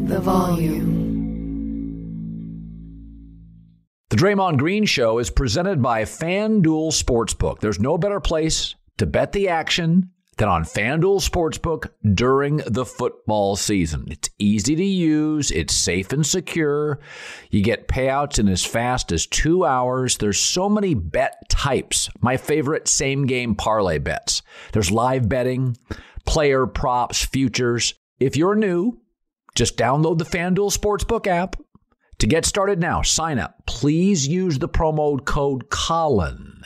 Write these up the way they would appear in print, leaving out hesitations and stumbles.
the volume. The Draymond Green Show is presented by FanDuel Sportsbook. There's no better place to bet the action than on FanDuel Sportsbook during the football season. It's easy to use. It's safe and secure. You get payouts in as fast as 2 hours. There's so many bet types. My favorite, same-game parlay bets. There's live betting, player props, futures. If you're new, just download the FanDuel Sportsbook app. To get started now, sign up. Please use the promo code Colin,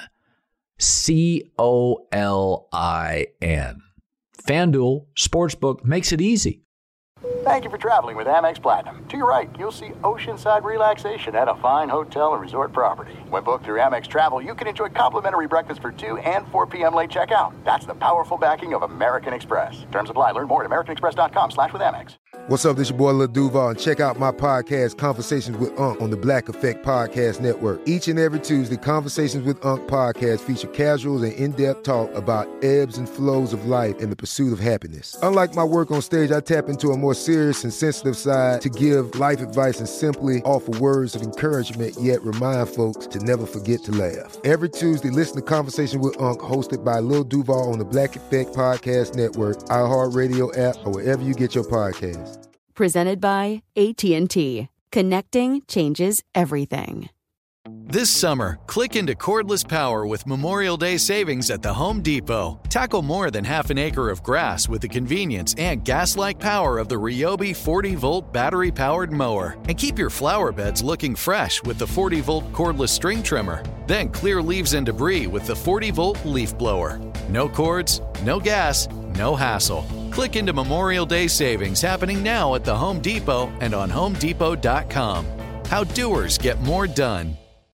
COLIN. FanDuel Sportsbook makes it easy. Thank you for traveling with Amex Platinum. To your right, you'll see oceanside relaxation at a fine hotel and resort property. When booked through Amex Travel, you can enjoy complimentary breakfast for 2 and 4 p.m. late checkout. That's the powerful backing of American Express. Terms apply. Learn more at americanexpress.com/withAmex. What's up? This your boy Lil Duval, and check out my podcast, Conversations with Unc, on the Black Effect Podcast Network. Each and every Tuesday, Conversations with Unc podcast feature casuals and in-depth talk about ebbs and flows of life and the pursuit of happiness. Unlike my work on stage, I tap into a more serious and sensitive side to give life advice and simply offer words of encouragement, yet remind folks to never forget to laugh. Every Tuesday, listen to Conversation with Unc, hosted by Lil Duval on the Black Effect Podcast Network, iHeartRadio app, or wherever you get your podcasts. Presented by AT&T. Connecting changes everything. This summer, click into cordless power with Memorial Day savings at the Home Depot. Tackle more than half an acre of grass with the convenience and gas-like power of the Ryobi 40-volt battery-powered mower. And keep your flower beds looking fresh with the 40-volt cordless string trimmer. Then clear leaves and debris with the 40-volt leaf blower. No cords, no gas, no hassle. Click into Memorial Day savings happening now at the Home Depot and on HomeDepot.com. How doers get more done.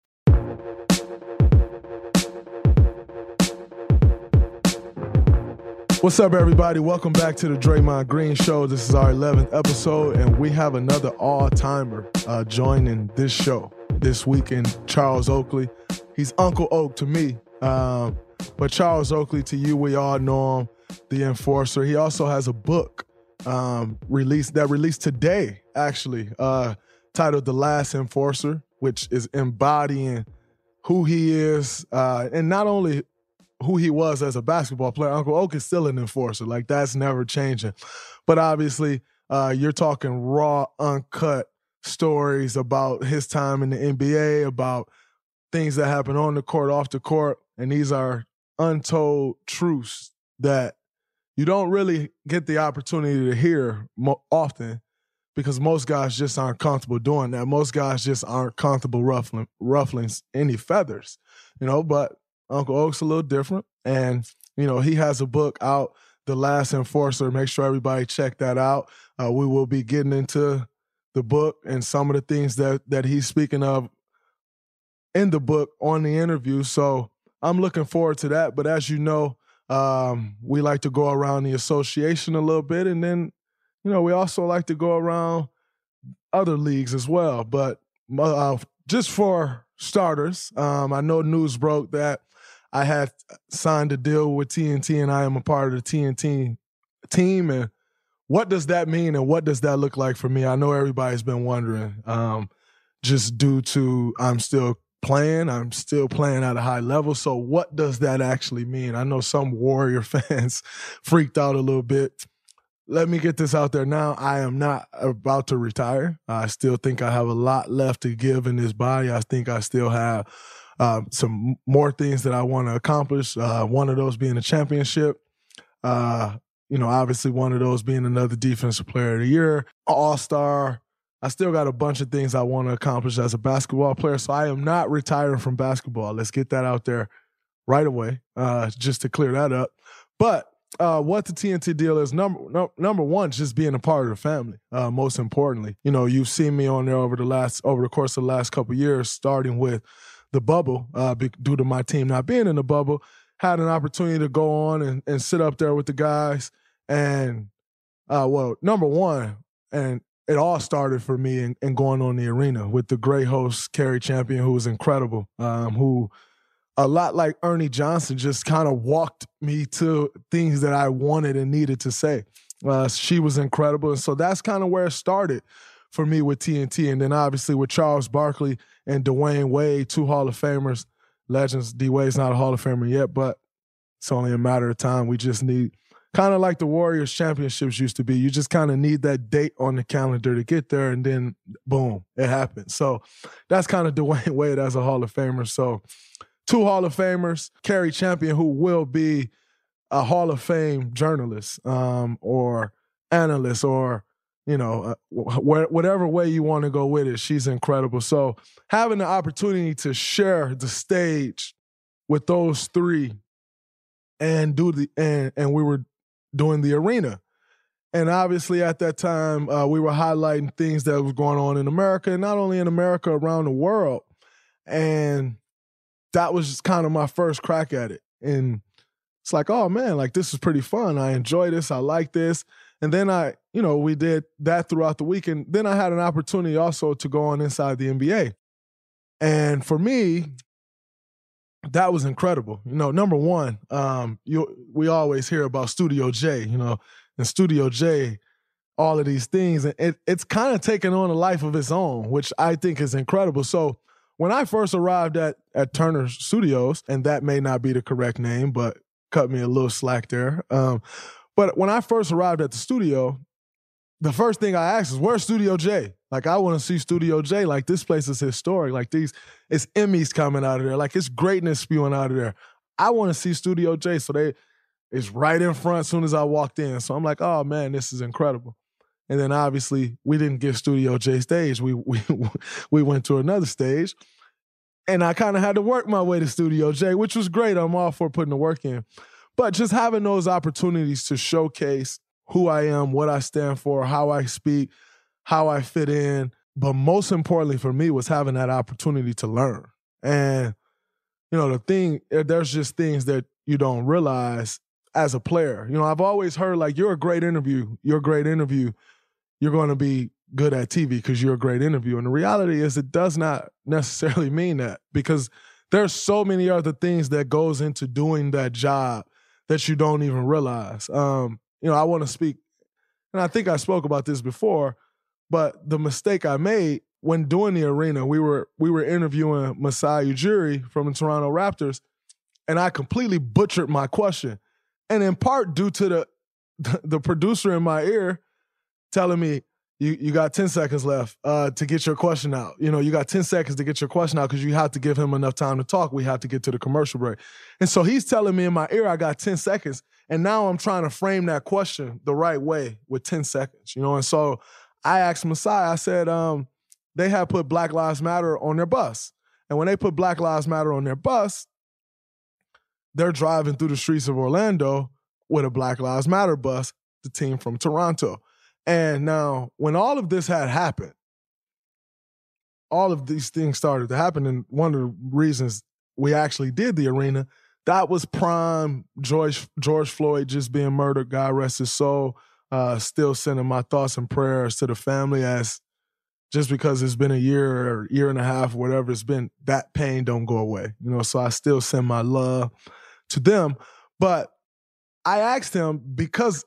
What's up, everybody? Welcome back to the Draymond Green Show. This is our 11th episode, and we have another all-timer joining this show this weekend, Charles Oakley. He's Uncle Oak to me, but Charles Oakley to you, we all know him, the Enforcer. He also has a book released today, actually, titled The Last Enforcer, which is embodying who he is, and not only who he was as a basketball player. Uncle Oak is still an enforcer. Like, that's never changing. But obviously, you're talking raw, uncut stories about his time in the NBA, about things that happen on the court, off the court, and these are untold truths that you don't really get the opportunity to hear often, because most guys just aren't comfortable doing that. Most guys just aren't comfortable ruffling any feathers, but Uncle Oak's a little different. And, he has a book out, The Last Enforcer. Make sure everybody check that out. We will be getting into the book and some of the things that he's speaking of in the book on the interview. So I'm looking forward to that. But as you know, we like to go around the association a little bit. And then, we also like to go around other leagues as well. But just for starters, I know news broke that I had signed a deal with TNT and I am a part of the TNT team. And what does that mean and what does that look like for me? I know everybody's been wondering, just due to I'm still playing at a high level. So what does that actually mean? I know some Warrior fans freaked out a little bit. Let me get this out there now. I am not about to retire. I still think I have a lot left to give in this body. I think I still have some more things that I want to accomplish. One of those being a championship. Obviously one of those being another Defensive Player of the Year, All-Star. I still got a bunch of things I want to accomplish as a basketball player. So I am not retiring from basketball. Let's get that out there right away, just to clear that up. But what the TNT deal is, number one, just being a part of the family. Most importantly, you've seen me on there over the course of the last couple of years, starting with the bubble, due to my team not being in the bubble, had an opportunity to go on and sit up there with the guys. And number one, and it all started for me in going on the arena with the great host, Kerry Champion, who was incredible, who a lot like Ernie Johnson just kind of walked me to things that I wanted and needed to say. She was incredible. And so that's kind of where it started for me with TNT. And then obviously with Charles Barkley and Dwayne Wade, 2 Hall of Famers, legends. D-Wade's not a Hall of Famer yet, but it's only a matter of time. We just need, kind of like the Warriors championships used to be, you just kind of need that date on the calendar to get there, and then boom, it happens. So that's kind of Dwayne Wade as a Hall of Famer. So 2 Hall of Famers, Kerry Champion, who will be a Hall of Fame journalist or analyst, or, you know, whatever way you want to go with it. She's incredible. So having the opportunity to share the stage with those 3 and and we were doing the arena. And obviously at that time, we were highlighting things that was going on in America, and not only in America, around the world. And that was just kind of my first crack at it. And it's like, oh man, like this is pretty fun. I enjoy this. I like this. And then we did that throughout the week. And then I had an opportunity also to go on Inside the NBA. And for me, that was incredible. You know, number one, we always hear about Studio J, you know, and Studio J, all of these things. And it's kind of taken on a life of its own, which I think is incredible. So when I first arrived at Turner Studios, and that may not be the correct name, but cut me a little slack there. But when I first arrived at the studio, the first thing I asked is, where's Studio J? Like, I want to see Studio J. Like, this place is historic. Like, it's Emmys coming out of there. Like, it's greatness spewing out of there. I want to see Studio J. So it's right in front as soon as I walked in. So I'm like, oh, man, this is incredible. And then, obviously, we didn't get Studio J stage. We went to another stage. And I kind of had to work my way to Studio J, which was great. I'm all for putting the work in. But just having those opportunities to showcase who I am, what I stand for, how I speak, how I fit in. But most importantly for me was having that opportunity to learn. And, you know, there's just things that you don't realize as a player. You know, I've always heard, like, you're a great interview. You're going to be good at TV because you're a great interview. And the reality is it does not necessarily mean that, because there's so many other things that goes into doing that job that you don't even realize. You know, I want to speak, and I think I spoke about this before, but the mistake I made when doing the arena, we were interviewing Masai Ujiri from the Toronto Raptors, and I completely butchered my question. And in part due to the producer in my ear telling me, you got 10 seconds left to get your question out. You know, you got 10 seconds to get your question out because you have to give him enough time to talk. We have to get to the commercial break. And so he's telling me in my ear I got 10 seconds, and now I'm trying to frame that question the right way with 10 seconds, you know? And so I asked Masai, I said, they had put Black Lives Matter on their bus. And when they put Black Lives Matter on their bus, they're driving through the streets of Orlando with a Black Lives Matter bus, the team from Toronto. And now, when all of this had happened, all of these things started to happen, and one of the reasons we actually did the arena, that was prime George Floyd just being murdered, God rest his soul. Still sending my thoughts and prayers to the family, as just because it's been a year or year and a half, whatever it's been, that pain don't go away. You know, so I still send my love to them. But I asked him, because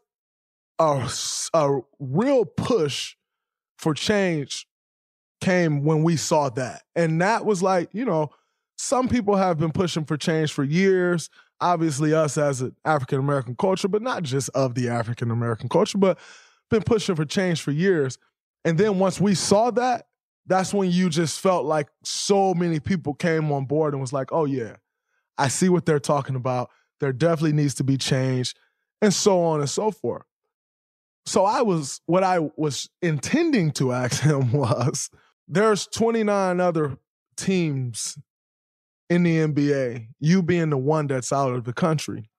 a real push for change came when we saw that. And that was like, you know, some people have been pushing for change for years. Obviously us as an African-American culture, but not just of the African-American culture, but been pushing for change for years. And then once we saw that, that's when you just felt like so many people came on board and was like, oh yeah, I see what they're talking about. There definitely needs to be change, and so on and so forth. So what I was intending to ask him was, there's 29 other teams in the NBA, you being the one that's out of the country,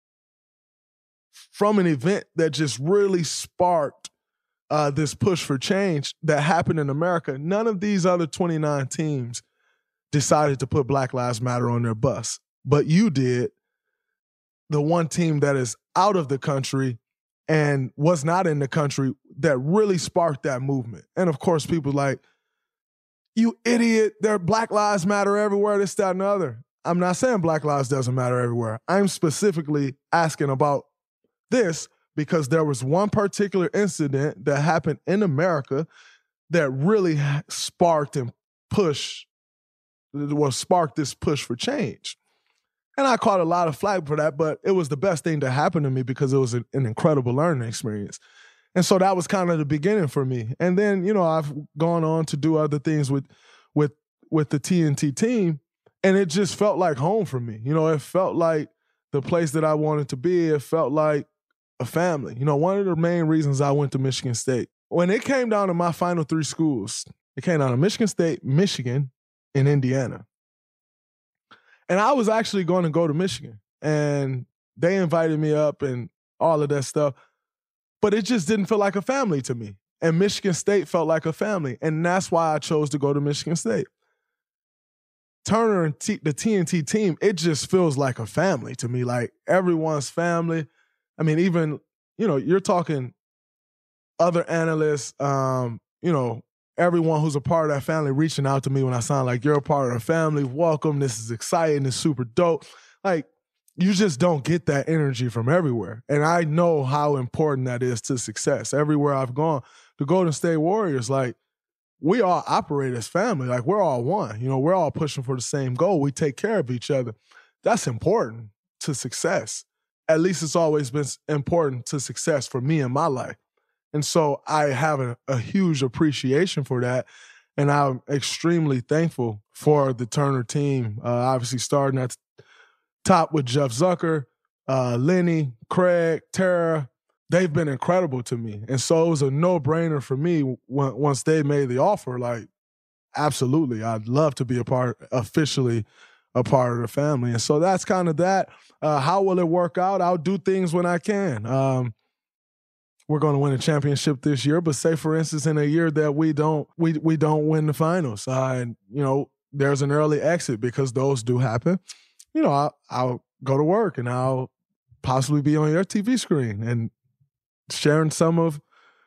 from an event that just really sparked this push for change that happened in America. None of these other 29 teams decided to put Black Lives Matter on their bus, but you did. The one team that is out of the country and was not in the country that really sparked that movement. And of course, people like, you idiot, there are Black Lives Matter everywhere, this, that, and the other. I'm not saying Black Lives doesn't matter everywhere. I'm specifically asking about this because there was one particular incident that happened in America that really sparked this push for change. And I caught a lot of flack for that, but it was the best thing to happen to me because it was an incredible learning experience. And so that was kind of the beginning for me. And then, I've gone on to do other things with the TNT team, and it just felt like home for me. It felt like the place that I wanted to be. It felt like a family. One of the main reasons I went to Michigan State, when it came down to my final 3 schools, it came down to Michigan State, Michigan, and Indiana. And I was actually going to go to Michigan, and they invited me up and all of that stuff, but it just didn't feel like a family to me. And Michigan State felt like a family, and that's why I chose to go to Michigan State. Turner and the TNT team, it just feels like a family to me, like everyone's family. I mean, even, you're talking other analysts, everyone who's a part of that family reaching out to me when I sound like, you're a part of the family, welcome, this is exciting, it's super dope. Like, you just don't get that energy from everywhere. And I know how important that is to success. Everywhere I've gone, the Golden State Warriors, like, we all operate as family. Like, we're all one. We're all pushing for the same goal. We take care of each other. That's important to success. At least it's always been important to success for me in my life. And so I have a huge appreciation for that. And I'm extremely thankful for the Turner team, obviously starting at the top with Jeff Zucker, Lenny, Craig, Tara. They've been incredible to me. And so it was a no-brainer for me once they made the offer. Like, absolutely, I'd love to be officially a part of the family. And so that's kind of that. How will it work out? I'll do things when I can. We're going to win a championship this year, but say, for instance, in a year that we don't win the finals, and there's an early exit, because those do happen. I'll go to work and I'll possibly be on your TV screen and sharing some of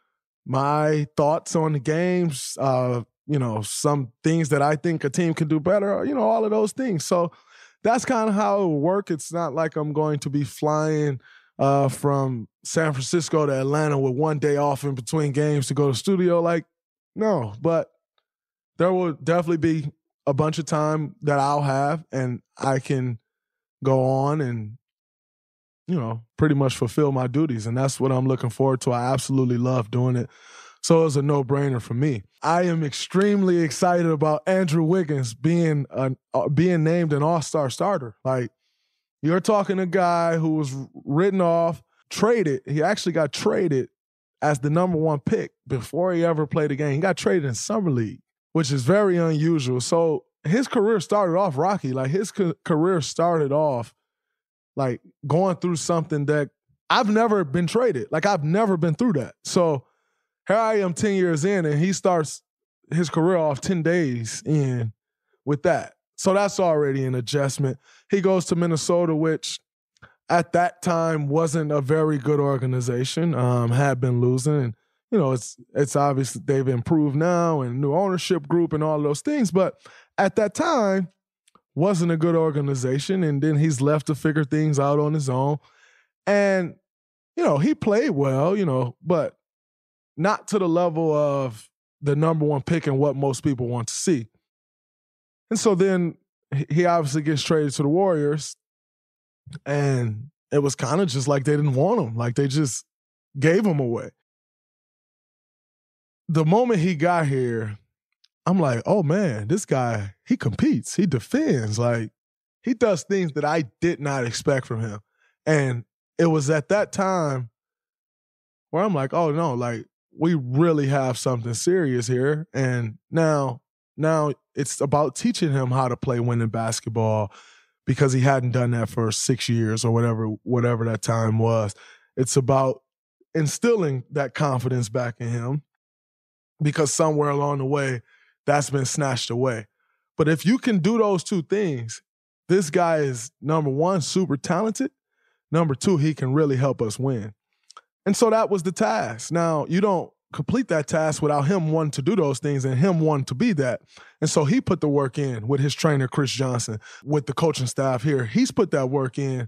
my thoughts on the games. Some things that I think a team can do better. All of those things. So that's kind of how it will work. It's not like I'm going to be flying from San Francisco to Atlanta with one day off in between games to go to the studio. Like, no, but there will definitely be a bunch of time that I'll have and I can go on and, pretty much fulfill my duties. And that's what I'm looking forward to. I absolutely love doing it. So it was a no-brainer for me. I am extremely excited about Andrew Wiggins being named an all-star starter. Like, you're talking a guy who was written off, traded. He actually got traded as the number 1 pick before he ever played a game. He got traded in Summer League, which is very unusual. So his career started off rocky. Like, his career started off like going through something that I've never been traded. Like, I've never been through that. So here I am 10 years in, and he starts his career off 10 days in with that. So that's already an adjustment. He goes to Minnesota, which at that time wasn't a very good organization, had been losing. And, it's obvious that they've improved now and new ownership group and all those things. But at that time, wasn't a good organization. And then he's left to figure things out on his own. And, he played well, but not to the level of the number 1 pick and what most people want to see. And so then he obviously gets traded to the Warriors, and it was kind of just like they didn't want him. Like, they just gave him away. The moment he got here, I'm like, oh man, this guy, he competes, he defends. Like, he does things that I did not expect from him. And it was at that time where I'm like, oh no, like, we really have something serious here. And now it's about teaching him how to play winning basketball, because he hadn't done that for 6 years or whatever that time was. It's about instilling that confidence back in him, because somewhere along the way, that's been snatched away. But if you can do those 2 things, this guy is, number 1, super talented. Number 2, he can really help us win. And so that was the task. Now, you don't complete that task without him wanting to do those things and him wanting to be that. And so he put the work in with his trainer, Chris Johnson, with the coaching staff here. He's put that work in.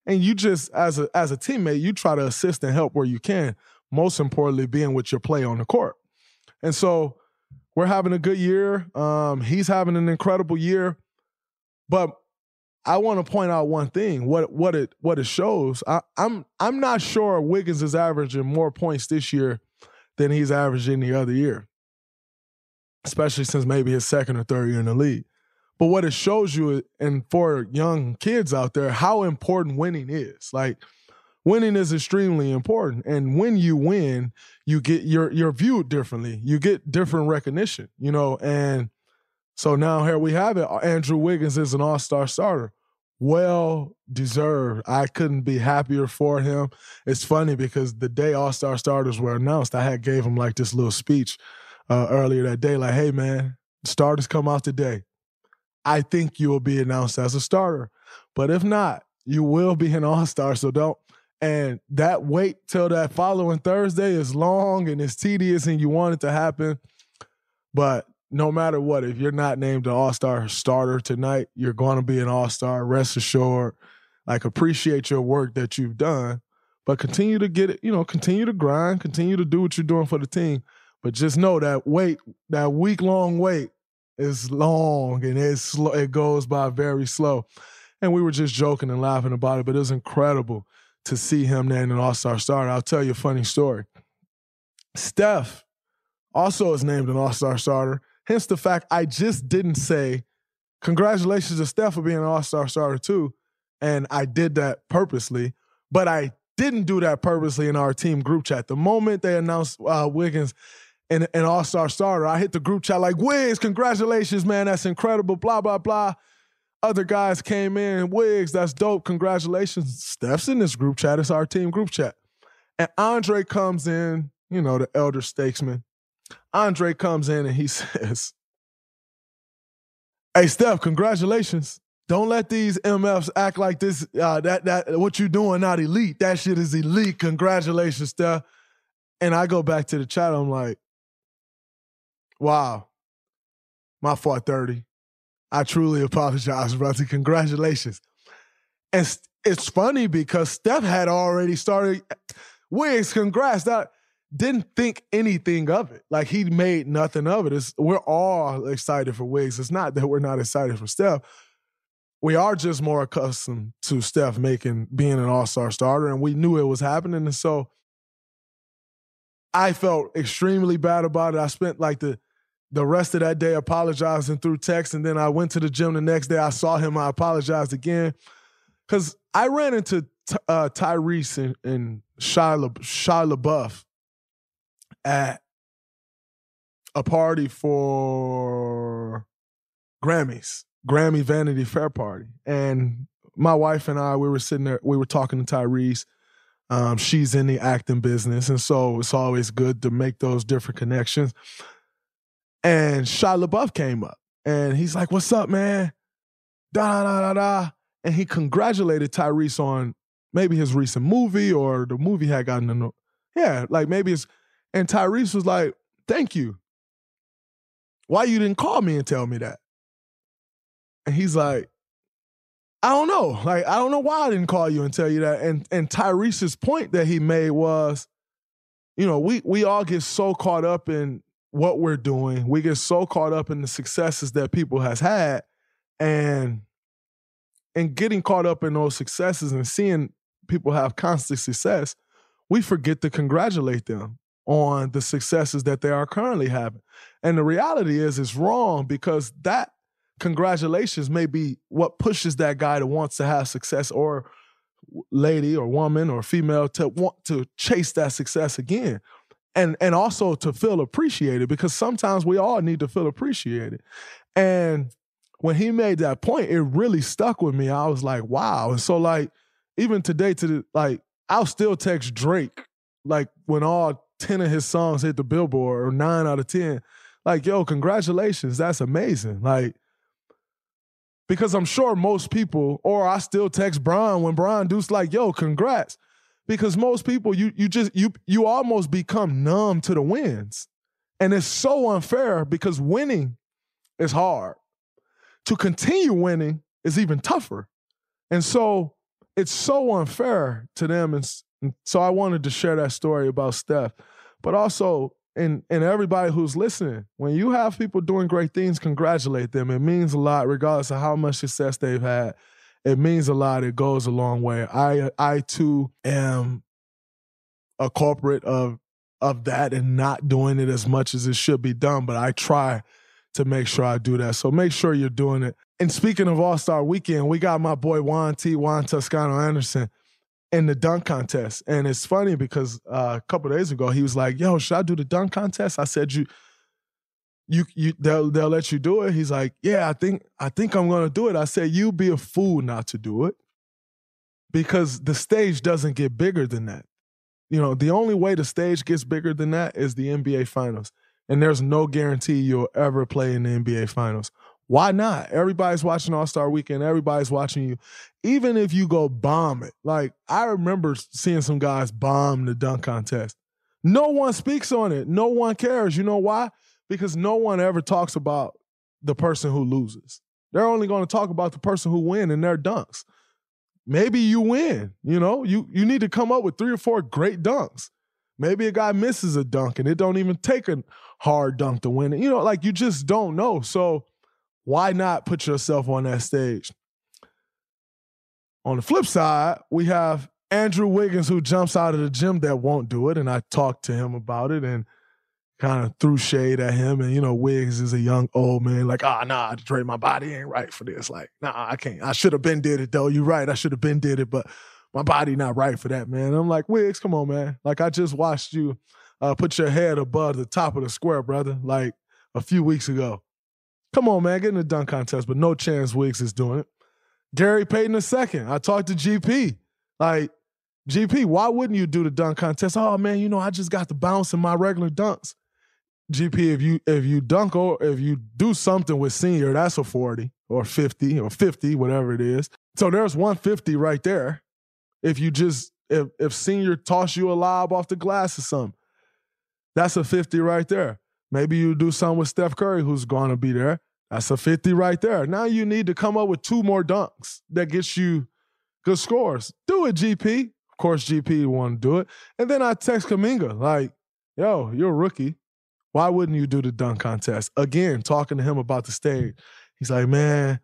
And you just, as a teammate, you try to assist and help where you can. Most importantly, being with your play on the court. And so we're having a good year. He's having an incredible year. But I want to point out one thing. What it shows. I'm not sure Wiggins is averaging more points this year than he's averaged any other year, especially since maybe his second or third year in the league. But what it shows you, and for young kids out there, how important winning is. Like, winning is extremely important. And when you win, you get you're viewed differently. You get different recognition, you know. And so now here we have it. Andrew Wiggins is an all-star starter. Well deserved. I couldn't be happier for him. It's funny because the day all-star starters were announced, I gave him like this little speech earlier that day, like, hey man, starters come out today. I think you will be announced as a starter. But if not, you will be an all-star, so don't. And that wait till that following Thursday is long and it's tedious and you want it to happen. But no matter what, if you're not named an all-star starter tonight, you're going to be an all-star. Rest assured, like, appreciate your work that you've done, but continue to get it, you know, continue to grind, continue to do what you're doing for the team. But just know that wait, that week-long wait is long and it's slow. It goes by very slow. And we were just joking and laughing about it, but it was incredible to see him named an all-star starter. I'll tell you a funny story. Steph also is named an all-star starter, hence the fact I just didn't say congratulations to Steph for being an all-star starter too, and I did that purposely, but I didn't do that purposely in our team group chat. The moment they announced Wiggins an all-star starter, I hit the group chat like, Wiggs, congratulations, man, that's incredible, blah, blah, blah. Other guys came in, Wiggs, that's dope, congratulations. Steph's in this group chat, it's our team group chat. And Andre comes in, you know, the elder statesman. Andre comes in and he says, hey, Steph, congratulations. Don't let these MFs act like this, that what you doing not elite. That shit is elite. Congratulations, Steph. And I go back to the chat, I'm like, wow, my fault, 30. I truly apologize, brother. Congratulations. And it's funny because Steph had already started, Wiggs, congrats. I didn't think anything of it. Like, he made nothing of it. We're all excited for Wiggs. It's not that we're not excited for Steph. We are just more accustomed to Steph being an all-star starter, and we knew it was happening. And so I felt extremely bad about it. I spent like the rest of that day apologizing through text, and then I went to the gym the next day. I saw him. I apologized again because I ran into Tyrese and Shia LaBeouf at a party for Grammy Vanity Fair party. And my wife and I, we were sitting there, we were talking to Tyrese. She's in the acting business, and so it's always good to make those different connections. And Shia LaBeouf came up, and he's like, what's up, man? Da-da-da-da-da. And he congratulated Tyrese on maybe his recent movie, or the movie had gotten maybe it's, and Tyrese was like, thank you. Why you didn't call me and tell me that? And he's like, I don't know. Like, I don't know why I didn't call you and tell you that. And Tyrese's point that he made was, you know, we all get so caught up in what we're doing. We get so caught up in the successes that people has had, and getting caught up in those successes and seeing people have constant success, we forget to congratulate them on the successes that they are currently having. And the reality is it's wrong, because that congratulations may be what pushes that guy that wants to have success, or lady or woman or female, to want to chase that success again. And also to feel appreciated, because sometimes we all need to feel appreciated. And when he made that point, it really stuck with me. I was like, wow. And so, like, even today, I'll still text Drake, like, when all 10 of his songs hit the Billboard, or 9 out of 10, like, yo, congratulations, that's amazing. Like, because I'm sure most people, or I still text Brian when Brian does, like, yo, congrats. Because most people, you almost become numb to the wins. And it's so unfair, because winning is hard. To continue winning is even tougher. And so it's so unfair to them. And so I wanted to share that story about Steph. But also, and everybody who's listening, when you have people doing great things, congratulate them. It means a lot, regardless of how much success they've had. It means a lot. It goes a long way. I too am a culprit of that and not doing it as much as it should be done, but I try to make sure I do that. So make sure you're doing it. And speaking of All-Star Weekend, we got my boy Juan Toscano Anderson in the dunk contest. And it's funny because a couple of days ago, he was like, yo, should I do the dunk contest? I said, they'll let you do it. He's like, yeah, I think I'm going to do it. I said, you be a fool not to do it, because the stage doesn't get bigger than that. You know, the only way the stage gets bigger than that is the NBA Finals. And there's no guarantee you'll ever play in the NBA Finals. Why not? Everybody's watching All-Star Weekend. Everybody's watching you. Even if you go bomb it. Like, I remember seeing some guys bomb the dunk contest. No one speaks on it. No one cares. You know why? Because no one ever talks about the person who loses. They're only going to talk about the person who wins in their dunks. Maybe you win, you know? You need to come up with 3 or 4 great dunks. Maybe a guy misses a dunk and it don't even take a hard dunk to win it. You know, like, you just don't know. So why not put yourself on that stage? On the flip side, we have Andrew Wiggins, who jumps out of the gym, that won't do it. And I talked to him about it and kind of threw shade at him. And, you know, Wiggs is a young old man, like, nah, Dre, my body ain't right for this. Like, nah, I can't. I should have been did it, though. You're right. I should have been did it, but my body not right for that, man. And I'm like, Wiggs, come on, man. Like, I just watched you put your head above the top of the square, brother, like a few weeks ago. Come on, man, get in the dunk contest, but no chance Wiggs is doing it. Gary Payton II. I talked to GP. Like, GP, why wouldn't you do the dunk contest? Oh, man, you know, I just got the bounce in my regular dunks. GP, if you dunk or if you do something with senior, that's a 40 or 50 or 50, whatever it is. So there's 150 right there. If you just, if senior toss you a lob off the glass or something, that's a 50 right there. Maybe you do something with Steph Curry, who's going to be there. That's a 50 right there. Now you need to come up with 2 more dunks that gets you good scores. Do it, GP. Of course, GP want to do it. And then I text Kuminga, like, yo, you're a rookie. Why wouldn't you do the dunk contest? Again, talking to him about the stage. He's like, man,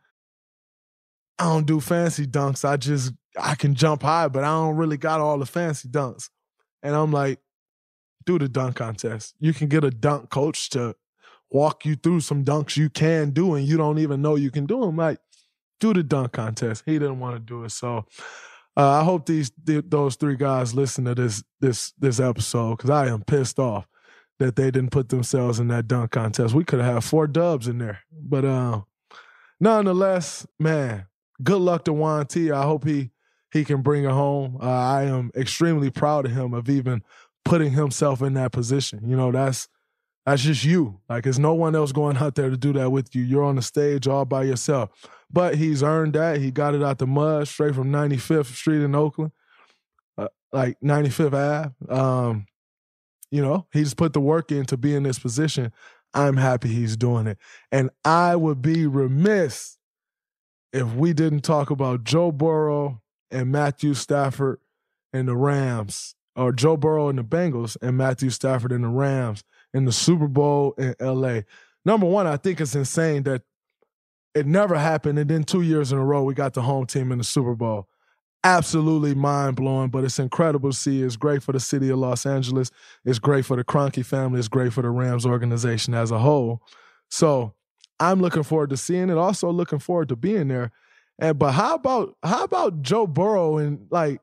I don't do fancy dunks. I can jump high, but I don't really got all the fancy dunks. And I'm like, do the dunk contest. You can get a dunk coach to walk you through some dunks you can do and you don't even know you can do them. Like, do the dunk contest. He didn't want to do it. So I hope those 3 guys listen to this episode, because I am pissed off that they didn't put themselves in that dunk contest. We could have had 4 dubs in there. But nonetheless, man, good luck to Juan T. I hope he can bring it home. I am extremely proud of him of even putting himself in that position. You know, that's just you. Like, there's no one else going out there to do that with you. You're on the stage all by yourself. But he's earned that. He got it out the mud straight from 95th Street in Oakland, like 95th Ave. You know, he just put the work in to be in this position. I'm happy he's doing it. And I would be remiss if we didn't talk about Joe Burrow and Matthew Stafford and the Rams, or Joe Burrow and the Bengals and Matthew Stafford and the Rams in the Super Bowl in L.A. Number one, I think it's insane that it never happened, and then 2 years in a row we got the home team in the Super Bowl. Absolutely mind-blowing, but it's incredible to see. It's great for the city of Los Angeles. It's great for the Kroenke family. It's great for the Rams organization as a whole. So I'm looking forward to seeing it. Also looking forward to being there. But how about Joe Burrow and like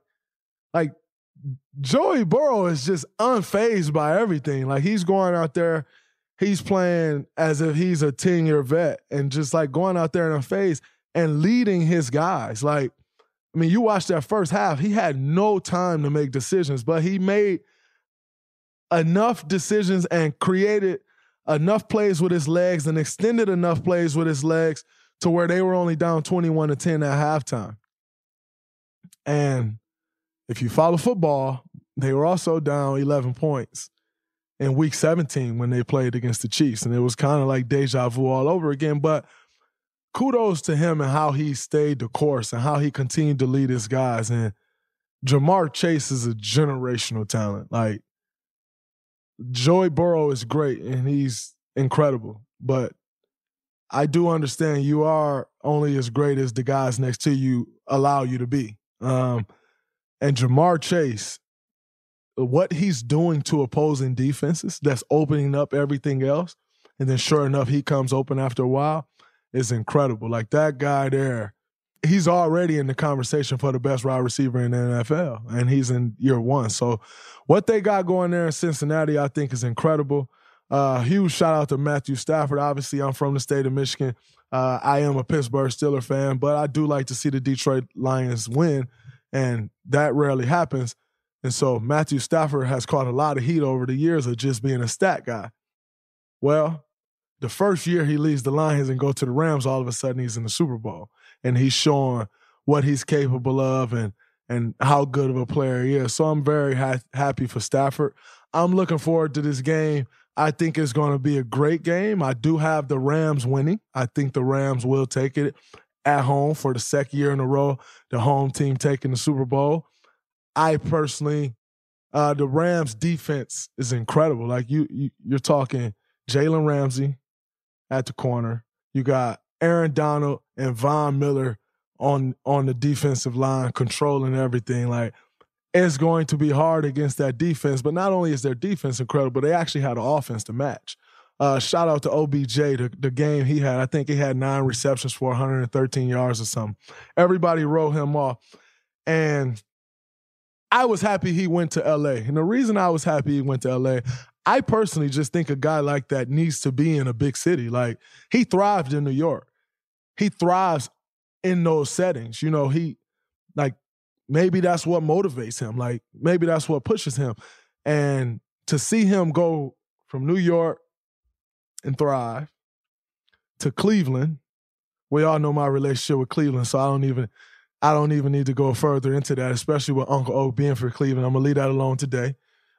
Joey Burrow is just unfazed by everything. Like, he's going out there, he's playing as if he's a 10-year vet and just like going out there and unfazed and leading his guys. Like, I mean, you watch that first half, he had no time to make decisions, but he made enough decisions and created enough plays with his legs and extended enough plays with his legs to where they were only down 21-10 at halftime. And if you follow football, they were also down 11 points in Week 17 when they played against the Chiefs. And it was kind of like deja vu all over again. But kudos to him and how he stayed the course and how he continued to lead his guys. And Ja'Marr Chase is a generational talent. Like, Joey Burrow is great and he's incredible, but I do understand you are only as great as the guys next to you allow you to be. And Ja'Marr Chase, what he's doing to opposing defenses that's opening up everything else, and then sure enough, he comes open after a while, is incredible. Like, that guy there, he's already in the conversation for the best wide receiver in the NFL, and he's in year one. So what they got going there in Cincinnati, I think, is incredible. Huge shout out to Matthew Stafford. Obviously, I'm from the state of Michigan. I am a Pittsburgh Steelers fan, but I do like to see the Detroit Lions win, and that rarely happens. And so Matthew Stafford has caught a lot of heat over the years of just being a stat guy. Well, the first year he leaves the Lions and go to the Rams, all of a sudden he's in the Super Bowl, and he's showing what he's capable of and how good of a player he is. So I'm very happy for Stafford. I'm looking forward to this game. I think it's going to be a great game. I do have the Rams winning. I think the Rams will take it at home for the second year in a row, the home team taking the Super Bowl. I personally, the Rams defense is incredible. Like, you're talking Jalen Ramsey at the corner. You got Aaron Donald and Von Miller on the defensive line controlling everything. Like, it's going to be hard against that defense, but not only is their defense incredible, they actually had an offense to match. Shout out to OBJ, the game he had. I think he had 9 receptions for 113 yards or something. Everybody wrote him off. And I was happy he went to L.A. And the reason I was happy he went to L.A., I personally just think a guy like that needs to be in a big city. Like, he thrived in New York. He thrives in those settings. You know, maybe that's what motivates him. Like, maybe that's what pushes him. And to see him go from New York and thrive to Cleveland, we all know my relationship with Cleveland, so I don't even need to go further into that, especially with Uncle O being for Cleveland. I'm going to leave that alone today.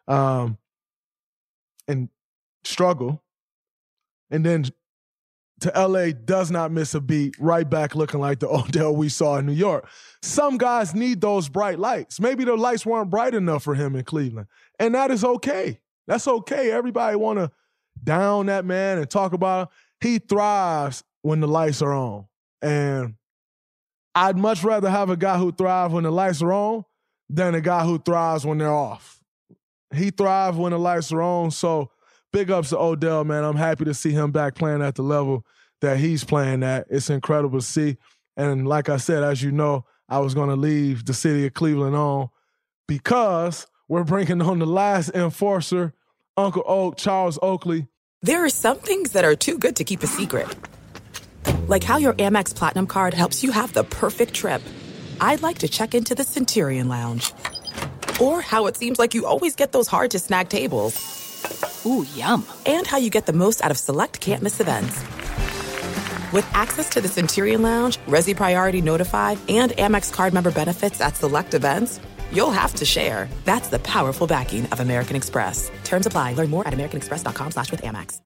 And struggle. And then to L.A., does not miss a beat, right back looking like the Odell we saw in New York. Some guys need those bright lights. Maybe the lights weren't bright enough for him in Cleveland. And that is okay. That's okay. Everybody want to down that man and talk about him. He thrives when the lights are on. And I'd much rather have a guy who thrives when the lights are on than a guy who thrives when they're off. He thrives when the lights are on, so big ups to Odell, man. I'm happy to see him back playing at the level that he's playing at. It's incredible to see. And like I said, as you know, I was going to leave the city of Cleveland on because we're bringing on the last enforcer, Uncle Oak, Charles Oakley. There are some things that are too good to keep a secret. Like how your Amex Platinum card helps you have the perfect trip. I'd like to check into the Centurion Lounge. Or how it seems like you always get those hard-to-snag tables. Ooh, yum. And how you get the most out of select can't-miss events. With access to the Centurion Lounge, Resi Priority Notified, and Amex card member benefits at select events, you'll have to share. That's the powerful backing of American Express. Terms apply. Learn more at americanexpress.com/withAmex.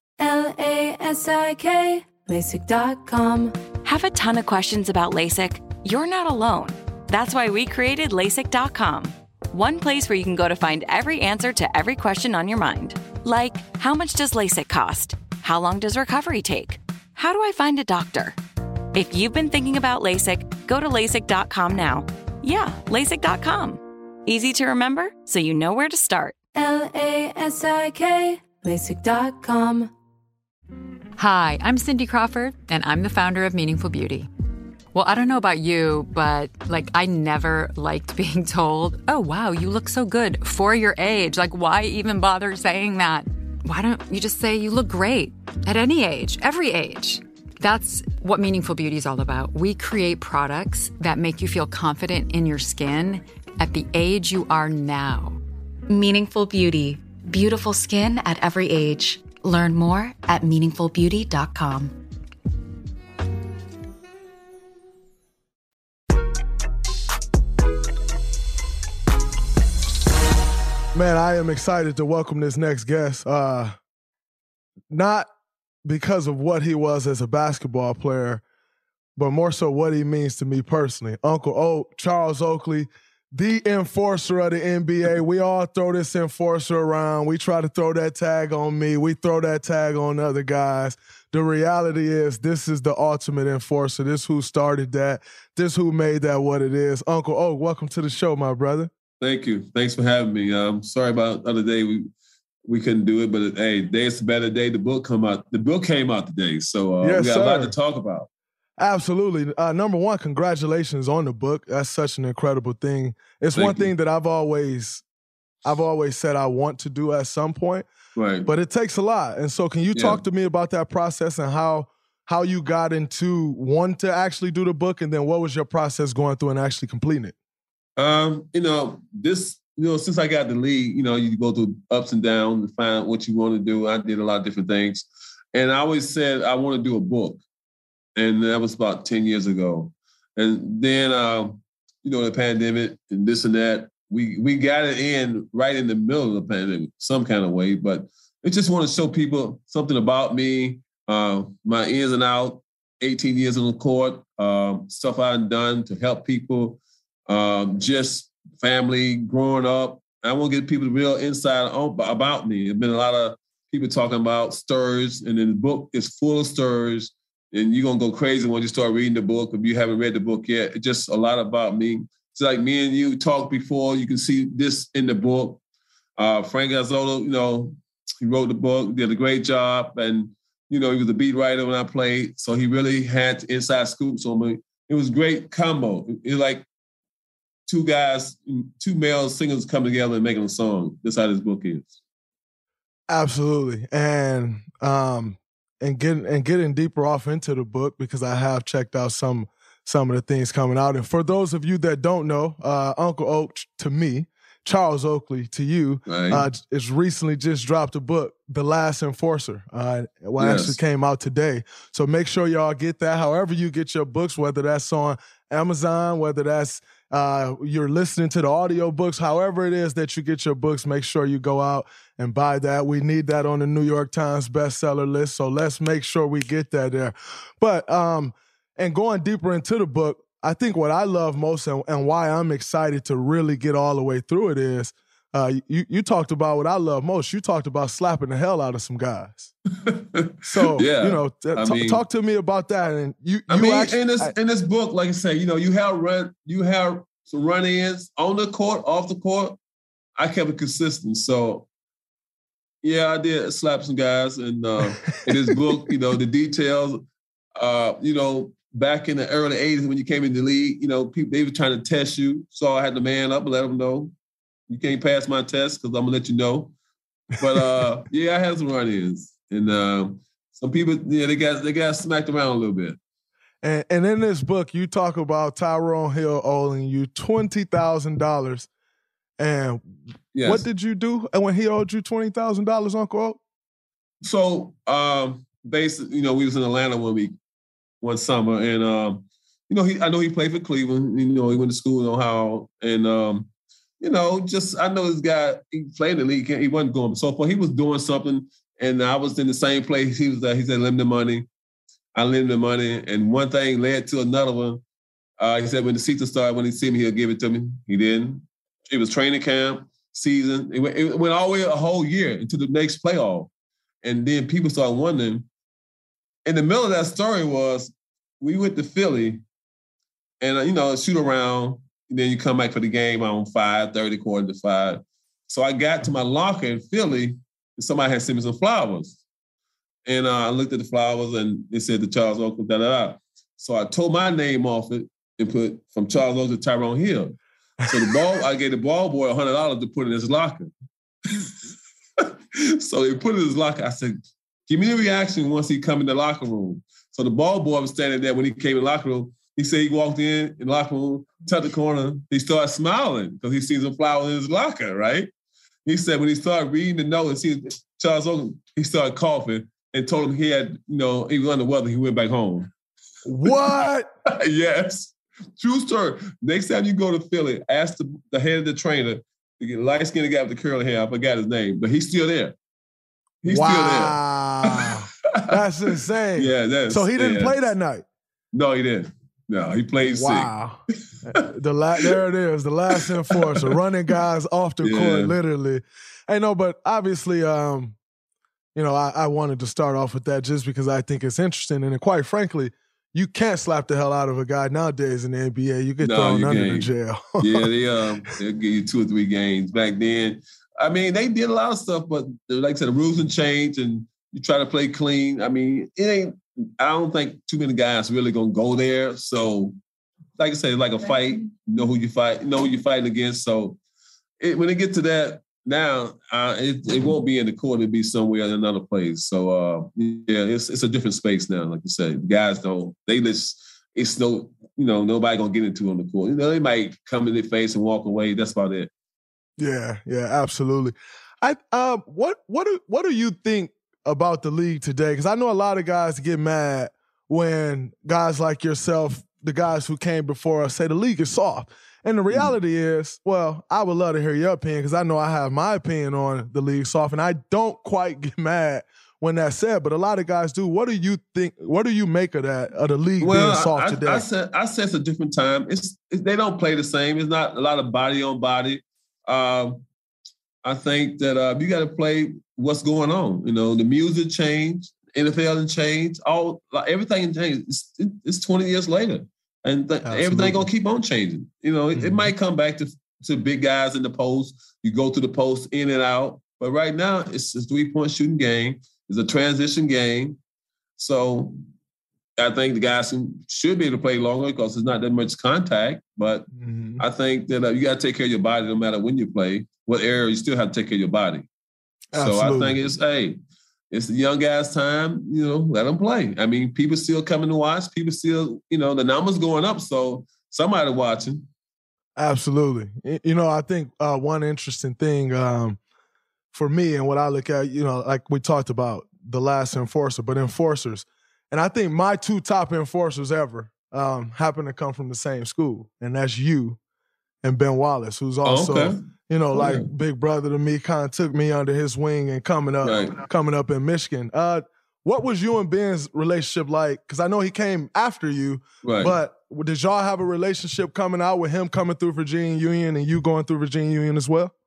LASIK, LASIK.com. Have a ton of questions about LASIK? You're not alone. That's why we created LASIK.com. One place where you can go to find every answer to every question on your mind. Like, how much does LASIK cost? How long does recovery take? How do I find a doctor? If you've been thinking about LASIK, go to LASIK.com now. Yeah, LASIK.com. Easy to remember, so you know where to start. LASIK, LASIK.com. Hi, I'm Cindy Crawford, and I'm the founder of Meaningful Beauty. Well, I don't know about you, but, I never liked being told, oh, wow, you look so good for your age. Why even bother saying that? Why don't you just say you look great at any age, every age? That's what Meaningful Beauty is all about. We create products that make you feel confident in your skin at the age you are now. Meaningful Beauty. Beautiful skin at every age. Learn more at meaningfulbeauty.com. Man, I am excited to welcome this next guest. Not because of what he was as a basketball player, but more so what he means to me personally. Uncle Oak, Charles Oakley, the enforcer of the NBA. We all throw this enforcer around. We try to throw that tag on me. We throw that tag on other guys. The reality is this is the ultimate enforcer. This who started that. This who made that what it is. Uncle Oak, welcome to the show, my brother. Thank you. Thanks for having me. Sorry about the other day we couldn't do it, but hey, today's a better day. The book came out today, so we got a lot to talk about. Absolutely. Number one, congratulations on the book. That's such an incredible thing. It's one thing that I've always said I want to do at some point, right? But it takes a lot. And so can you talk to me about that process and how you got into wanting to actually do the book, and then what was your process going through and actually completing it? Since I got the league, you go through ups and downs to find what you want to do. I did a lot of different things. And I always said I want to do a book. And that was about 10 years ago. And then, the pandemic and this and that, we got it in right in the middle of the pandemic, some kind of way. But I just want to show people something about me, my ins and outs, 18 years on the court, stuff I've done to help people, just family, growing up. I want to get people the real insight about me. There's been a lot of people talking about stories, and then the book is full of stories. And you're going to go crazy when you start reading the book if you haven't read the book yet. It's just a lot about me. It's like me and you talked before. You can see this in the book. Frank Gazzolo, he wrote the book, did a great job. And, he was a beat writer when I played. So he really had inside scoops on me. It was a great combo. It was like two male singers coming together and making a song. That's how this book is. Absolutely. And getting deeper off into the book, because I have checked out some of the things coming out. And for those of you that don't know, Uncle Oak to me, Charles Oakley to you, is recently just dropped a book, The Last Enforcer. Actually came out today. So make sure y'all get that. However you get your books, whether that's on Amazon, whether that's you're listening to the audio books, however it is that you get your books, make sure you go out and buy that. We need that on the New York Times bestseller list, so let's make sure we get that there. But and going deeper into the book, I think what I love most and why I'm excited to really get all the way through it is you talked about what I love most. You talked about slapping the hell out of some guys. So, talk to me about that. And in this book, like I say, you have some run-ins on the court, off the court. I kept it consistent. So, yeah, I did slap some guys. And in this book, the details, back in the early 80s when you came in the league, people, they were trying to test you. So I had to man up and let them know, you can't pass my test because I'm going to let you know. But, I had some run-ins. And some people, they got smacked around a little bit. And in this book, you talk about Tyrone Hill owing you $20,000. And what did you do when he owed you $20,000, Uncle Oak? So, basically, we was in Atlanta one summer, and I know he played for Cleveland. He went to school in Ohio, and I know this guy. He played in the league. He wasn't going so far. He was doing something, and I was in the same place. He was there. He said, "Lend me the money." I lent him the money, and one thing led to another one. He said, when the season started, when he see me, he'll give it to me. He didn't. It was training camp season. It went all the way a whole year into the next playoff, and then people started wondering. In the middle of that story was, we went to Philly, and shoot around. And then you come back for the game on 5:30, 4:45. So I got to my locker in Philly, and somebody had sent me some flowers. And I looked at the flowers, and it said to Charles Oakley, da-da-da. So I tore my name off it and put from Charles Oakley to Tyrone Hill. So I gave the ball boy $100 to put in his locker. So he put it in his locker. I said, give me the reaction once he come in the locker room. So the ball boy was standing there when he came in the locker room. He said he walked in the locker room, touched the corner. He started smiling because he sees some flowers in his locker, right? He said when he started reading the note and seeing Charles Oakley, he started coughing and told him he had, he was under the weather. He went back home. What? Yes. True story. Next time you go to Philly, ask the head of the trainer, the light-skinned guy with the curly hair, I forgot his name, but he's still there. He's still there. That's insane. Yeah, so he didn't play that night? No, he didn't. No, he played sick. Wow. There it is, the last enforcer, running guys off the court, literally. I know, but obviously, I wanted to start off with that just because I think it's interesting. And quite frankly, you can't slap the hell out of a guy nowadays in the NBA. You get thrown under the jail. Yeah, they'll give you 2 or 3 games. Back then, I mean, they did a lot of stuff, but like I said, the rules have changed and you try to play clean. I mean, I don't think too many guys really going to go there. So, like I said, it's like a fight. You know who you fight, you know who you're fighting against. So, when they get to that, now, it won't be in the court. It'll be somewhere in another place. So, it's a different space now. Like you said, guys it's nobody going to get into on the court. You know, they might come in their face and walk away. That's about it. Yeah, absolutely. What do you think about the league today? Because I know a lot of guys get mad when guys like yourself, the guys who came before us, say the league is soft. And the reality is, well, I would love to hear your opinion because I know I have my opinion on the league soft, and I don't quite get mad when that's said, but a lot of guys do. What do you think? What do you make of that, of the league being soft today? I said it's a different time. They don't play the same. It's not a lot of body on body. I think that you got to play what's going on. You know, the music changed, NFL has changed, everything changed. It's 20 years later. And everything gonna keep on changing. You know, it might come back to big guys in the post. You go through the post in and out. But right now, it's a 3-point shooting game. It's a transition game. So I think the guys should be able to play longer because there's not that much contact. But I think that you got to take care of your body no matter when you play. What area, you still have to take care of your body. Absolutely. So I think it's the young guys' time, you know, let them play. I mean, people still coming to watch. People still, you know, the numbers going up, so somebody watching. Absolutely. You know, I think one interesting thing for me and what I look at, you know, like we talked about the last enforcer, but enforcers. And I think my 2 top enforcers ever happen to come from the same school, and that's you and Ben Wallace, who's also, you know, big brother to me, kind of took me under his wing and coming up in Michigan. What was you and Ben's relationship like? Because I know he came after you, but did y'all have a relationship coming out with him coming through Virginia Union and you going through Virginia Union as well?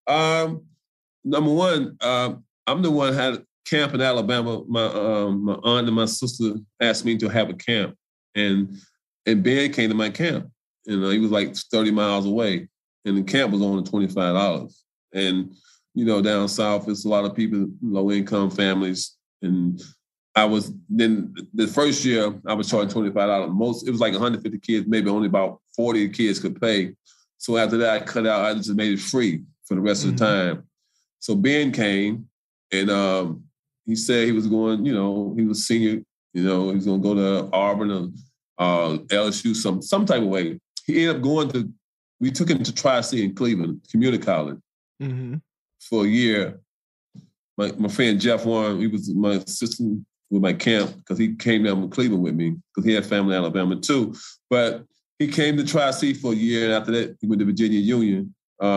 Number one, I'm the one who had a camp in Alabama. My aunt and my sister asked me to have a camp, and Ben came to my camp. You know, he was like 30 miles away, and the camp was only $25. And, you know, down south, it's a lot of people, low-income families. And then the first year, I was charging $25. It was like 150 kids, maybe only about 40 kids could pay. So after that, I cut out, I just made it free for the rest of the time. So Ben came, and he said he was going, you know, he was senior, you know, he was going to go to Auburn or LSU, some type of way. He ended up we took him to Tri-C in Cleveland, community college, for a year. My friend Jeff Warren, he was my assistant with my camp because he came down from Cleveland with me because he had family in Alabama too. But he came to Tri-C for a year, and after that, he went to Virginia Union.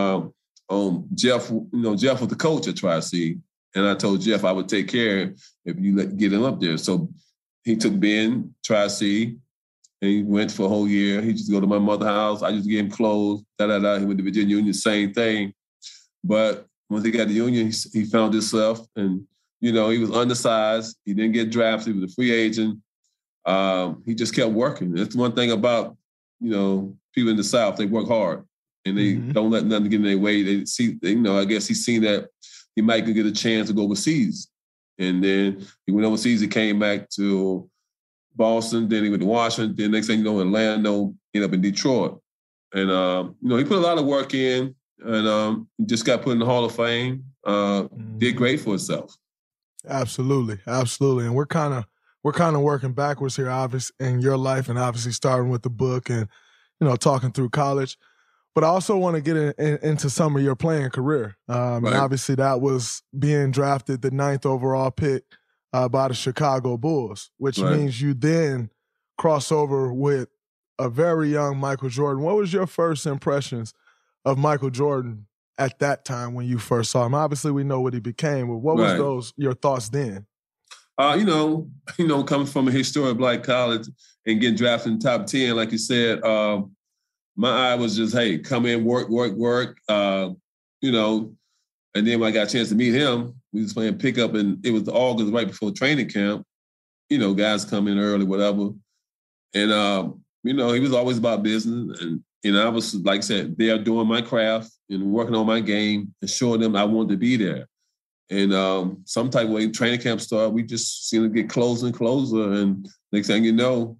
Jeff was the coach at Tri-C, and I told Jeff I would take care if you get him up there. So he took Ben, Tri-C, and he went for a whole year. He just go to my mother's house. I just gave him clothes, He went to Virginia Union, same thing. But once he got to Union, he found himself, and, you know, he was undersized. He didn't get drafted. He was a free agent. He just kept working. That's one thing about, you know, people in the South, they work hard, and they don't let nothing get in their way. They see, you know, I guess he's seen that he might get a chance to go overseas. And then he went overseas. He came back to Boston. Then he went to Washington. Then next thing you know, Orlando, ended up in Detroit. And, you know, he put a lot of work in, and he just got put in the Hall of Fame. Did great for himself. Absolutely. And we're kind of working backwards here, obviously, in your life, and obviously starting with the book and, you know, talking through college. But I also want to get into some of your playing career. And obviously that was being drafted the 9th overall pick by the Chicago Bulls, which means you then cross over with a very young Michael Jordan. What was your first impressions of Michael Jordan at that time when you first saw him? Obviously, we know what he became, but what was your thoughts then? Coming from a historic black college and getting drafted in the top 10, like you said, my eye was just, hey, come in, work. And then when I got a chance to meet him, we was playing pickup, and it was August right before training camp. Guys come in early, whatever. And, he was always about business. And I was, like I said, there doing my craft and working on my game and showing them I wanted to be there. And some type of way, training camp started, we just seemed to get closer and closer. And next thing you know,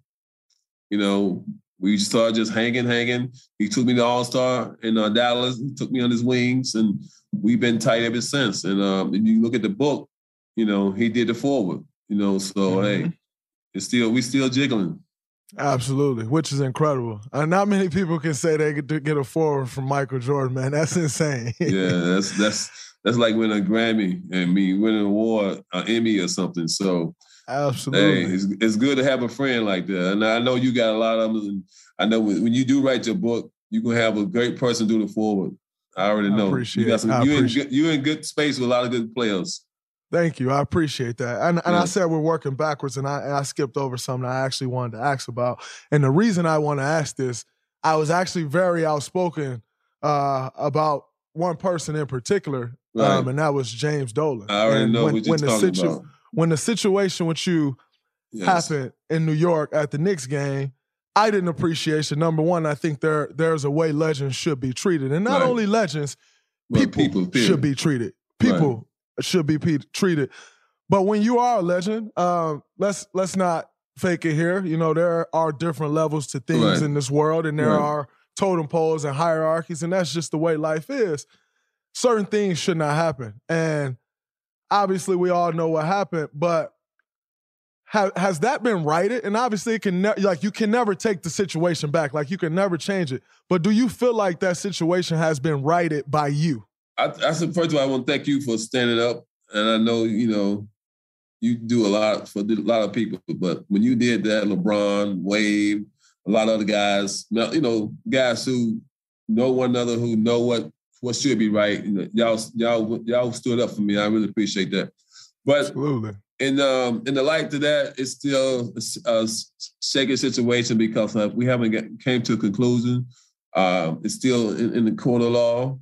we started just hanging. He took me to All-Star in Dallas. He took me on his wings, and we've been tight ever since. And if you look at the book, he did the forward. Hey, we still jiggling. Absolutely, which is incredible. Not many people can say they could get a forward from Michael Jordan, man. That's insane. Yeah, that's like winning a Grammy and winning an award, an Emmy or something. So, absolutely, hey, it's good to have a friend like that. And I know you got a lot of them. And I know when you do write your book, you can have a great person do the forward. I already know. You're in good space with a lot of good players. Thank you. I appreciate that. And I said we're working backwards, and I skipped over something I actually wanted to ask about. And the reason I want to ask this, I was actually very outspoken about one person in particular, and that was James Dolan. I already know what you're talking about. When the situation with you happened in New York at the Knicks game, I didn't appreciate it. Number one, I think there's a way legends should be treated. And not only legends, people should be treated. People should be treated. But when you are a legend, let's not fake it here. There are different levels to things in this world, and there are totem poles and hierarchies, and that's just the way life is. Certain things should not happen. And obviously we all know what happened, but has that been righted? And obviously you can never take the situation back. Like, you can never change it. But do you feel like that situation has been righted by you? First of all, I want to thank you for standing up. And I know, you do a lot for a lot of people. But when you did that, LeBron, Wade, a lot of other guys, guys who know one another, who know what should be right, y'all stood up for me. I really appreciate that. But absolutely. In the light to that, it's still a shaky situation because we haven't came to a conclusion. It's still in the court of law.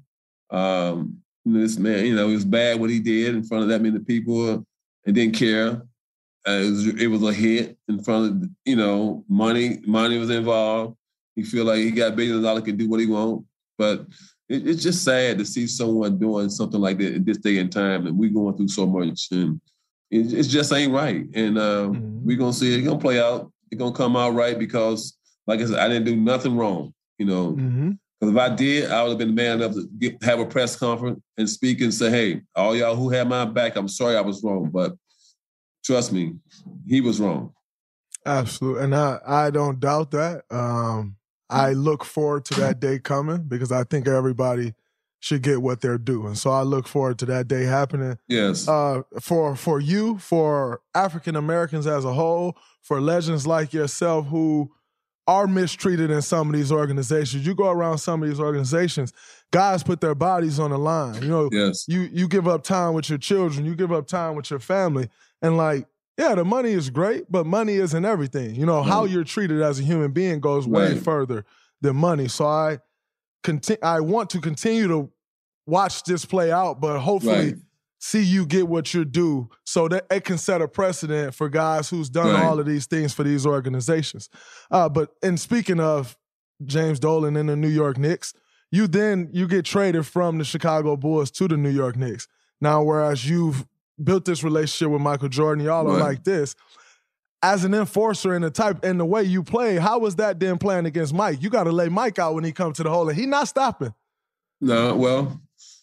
This man, it was bad what he did in front of that many people and didn't care. It was a hit in front of, money was involved. He feel like he got billions of dollars, can do what he want. But it's just sad to see someone doing something like that at this day and time, and we're going through so much. And it just ain't right. And we're going to see it. It's going to play out. It's going to come out right because, like I said, I didn't do nothing wrong, Because if I did, I would have been man enough to have a press conference and speak and say, hey, all y'all who had my back, I'm sorry I was wrong. But trust me, he was wrong. Absolutely. And I don't doubt that. I look forward to that day coming because I think everybody should get what they're due. And so I look forward to that day happening. Yes. For you, for African Americans as a whole, for legends like yourself who are mistreated in some of these organizations. You go around some of these organizations, guys put their bodies on the line. Yes. You give up time with your children, you give up time with your family. And the money is great, but money isn't everything. How you're treated as a human being goes way further than money. So I want to continue to watch this play out, but hopefully see you get what you're due so that it can set a precedent for guys who's done all of these things for these organizations. And speaking of James Dolan and the New York Knicks, you get traded from the Chicago Bulls to the New York Knicks. Now, whereas you've built this relationship with Michael Jordan, y'all are like this. As an enforcer and the way you play, how was that then playing against Mike? You got to lay Mike out when he comes to the hole, and he not stopping. No, well,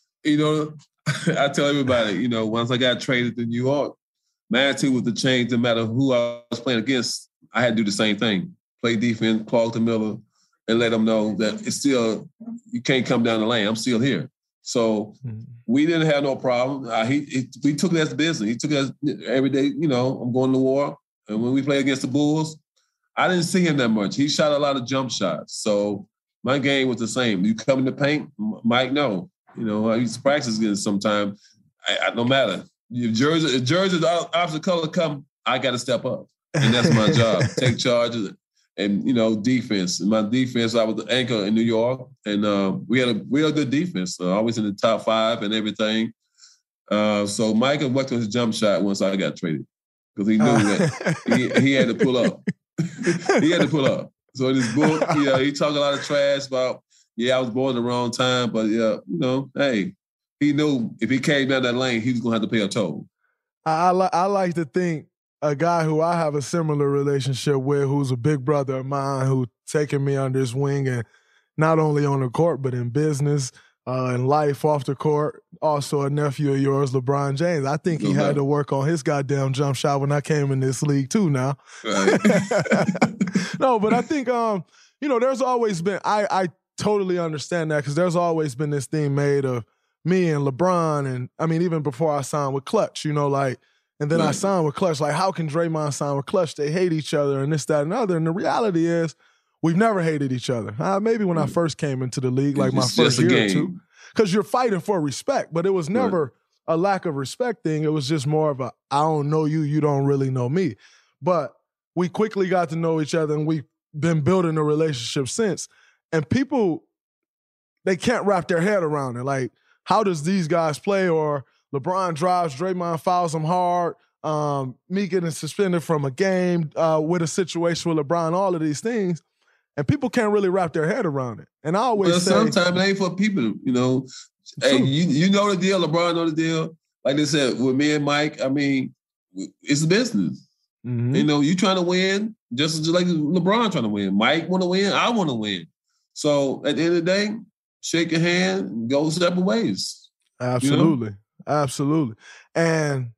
I tell everybody, once I got traded to New York, my attitude was to change no matter who I was playing against. I had to do the same thing. Play defense, clog to Miller, and let them know that it's still, you can't come down the lane. I'm still here. So we didn't have no problem. We took it as business. He took it as every day, I'm going to war. And when we play against the Bulls, I didn't see him that much. He shot a lot of jump shots. So my game was the same. You come in the paint, Mike, no. I used to practice against sometime. No matter. If Jersey's opposite color come, I got to step up. And that's my job. Take charge and, defense. And my defense, I was the anchor in New York. And we had a real good defense. Always in the top 5 and everything. So Michael worked on his jump shot once I got traded. Because he knew that he had to pull up. He had to pull up. So in his book, he talked a lot of trash about, I was born at the wrong time. But, hey, he knew if he came down that lane, he was going to have to pay a toll. I like to think a guy who I have a similar relationship with, who's a big brother of mine, who taken me under his wing, and not only on the court, but in business, in life off the court, also a nephew of yours, LeBron James. I think he had to work on his goddamn jump shot when I came in this league too now. Right. No, but I think, there's always been, I totally understand that, because there's always been this thing made of me and LeBron, and I mean, even before I signed with Clutch, and then I signed with Clutch. Like, how can Draymond sign with Clutch? They hate each other and this, that, and other. And the reality is, we've never hated each other. Maybe when I first came into the league, like my first year or two. Because you're fighting for respect, but it was never a lack of respect thing. It was just more of a, I don't know you, you don't really know me. But we quickly got to know each other, and we've been building a relationship since. And people, they can't wrap their head around it. Like, how does these guys play? Or LeBron drives, Draymond fouls him hard, me getting suspended from a game with a situation with LeBron, all of these things. And people can't really wrap their head around it. And I always say, sometimes it ain't for people, Hey, you know the deal, LeBron know the deal. Like they said, with me and Mike, I mean, it's a business. Mm-hmm. You trying to win just like LeBron trying to win. Mike want to win, I want to win. So at the end of the day, shake your hand and go separate ways. Absolutely. Absolutely. And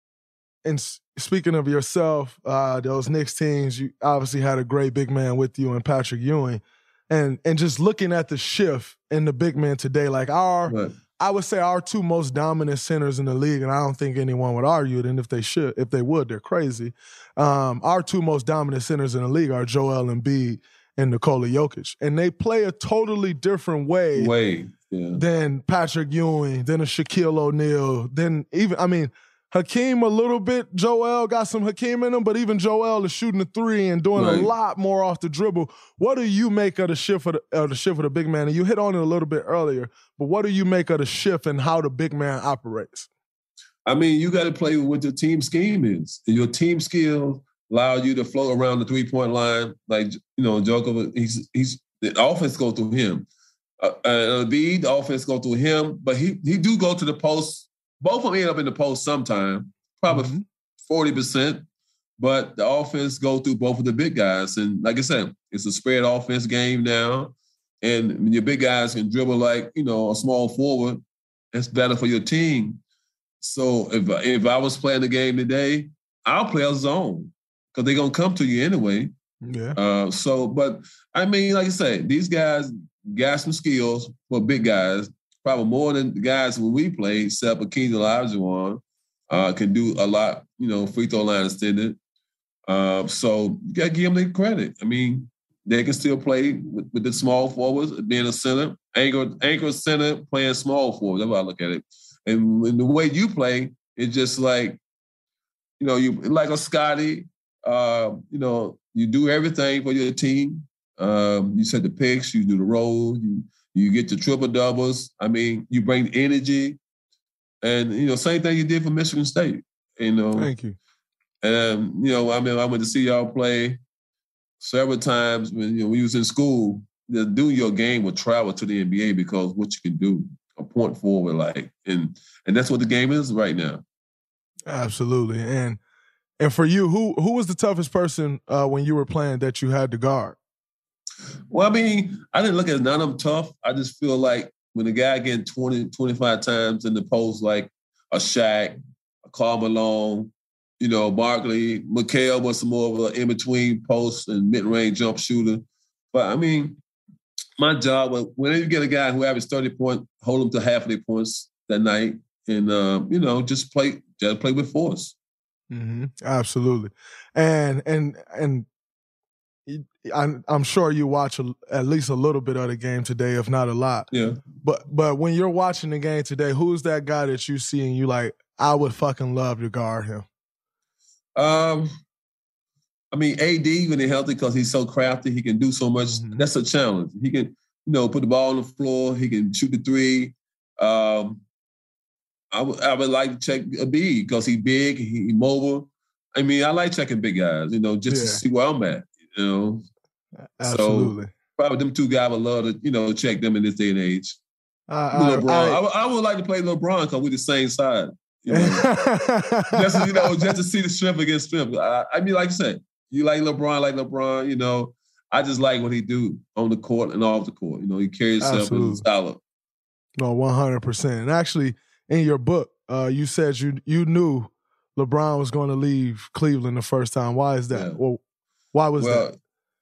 speaking of yourself, those Knicks teams, you obviously had a great big man with you and Patrick Ewing. And just looking at the shift in the big men today, like I would say our 2 most dominant centers in the league, and I don't think anyone would argue it, and if they would, they're crazy. Our 2 most dominant centers in the league are Joel Embiid and Nikola Jokic. And they play a totally different way than Patrick Ewing, than a Shaquille O'Neal, than even, Hakeem a little bit. Joel got some Hakeem in him, but even Joel is shooting a 3 and doing a lot more off the dribble. What do you make of the shift of the big man? And you hit on it a little bit earlier, but what do you make of the shift and how the big man operates? You got to play with what your team scheme is. Your team skills allow you to float around the 3-point line. Like, Joker, he's the offense go through him. Embiid, the offense go through him, but he do go to the post. Both of them end up in the post sometime, probably 40%, but the offense go through both of the big guys. And like I said, it's a spread offense game now. And when your big guys can dribble like, a small forward, that's better for your team. So if I was playing the game today, I'll play a zone because they're going to come to you anyway. Yeah. But like I said, these guys got some skills for big guys. Probably more than the guys when we played, except Akeem Olajuwon, can do a lot, free throw line extended. So you got to give them their credit. They can still play with the small forwards, being a center, anchor center, playing small forward. That's how I look at it. And the way you play, it's just like, you like a Scotty, you do everything for your team. You set the picks, you do the rolls, you get the triple doubles. You bring energy. And, same thing you did for Michigan State. Thank you. And, I went to see y'all play several times when we was in school. Doing your game would travel to the NBA because what you can do, a point forward, and that's what the game is right now. Absolutely. And for you, who was the toughest person when you were playing that you had to guard? Well, I didn't look at none of them tough. I just feel like when a guy getting 20, 25 times in the post, like a Shaq, a Karl Malone, Barkley, Mikal was some more of an in-between post and mid-range jump shooter. But, my job was whenever you get a guy who averages 30 points, hold him to half of their points that night and, just play with force. Mm-hmm. Absolutely. And I'm sure you watch at least a little bit of the game today, if not a lot. Yeah. But when you're watching the game today, who's that guy that you see and you like, I would fucking love to guard him? I mean, AD, when he's healthy, because he's so crafty, he can do so much. Mm-hmm. That's a challenge. He can, put the ball on the floor. He can shoot the three. I would like to check Embiid because he's big, he's mobile. I mean, I like checking big guys, just to see where I'm at, Absolutely. So probably them two guys would love to, check them in this day and age. LeBron. I would like to play LeBron because we're the same side. Just to see the strength against strength. I mean, like I said, you like LeBron, I just like what he do on the court and off the court. He carries himself as a scholar. No, 100%. And actually, in your book, you said you knew LeBron was going to leave Cleveland the first time. Why is that? Yeah. Well, why was that?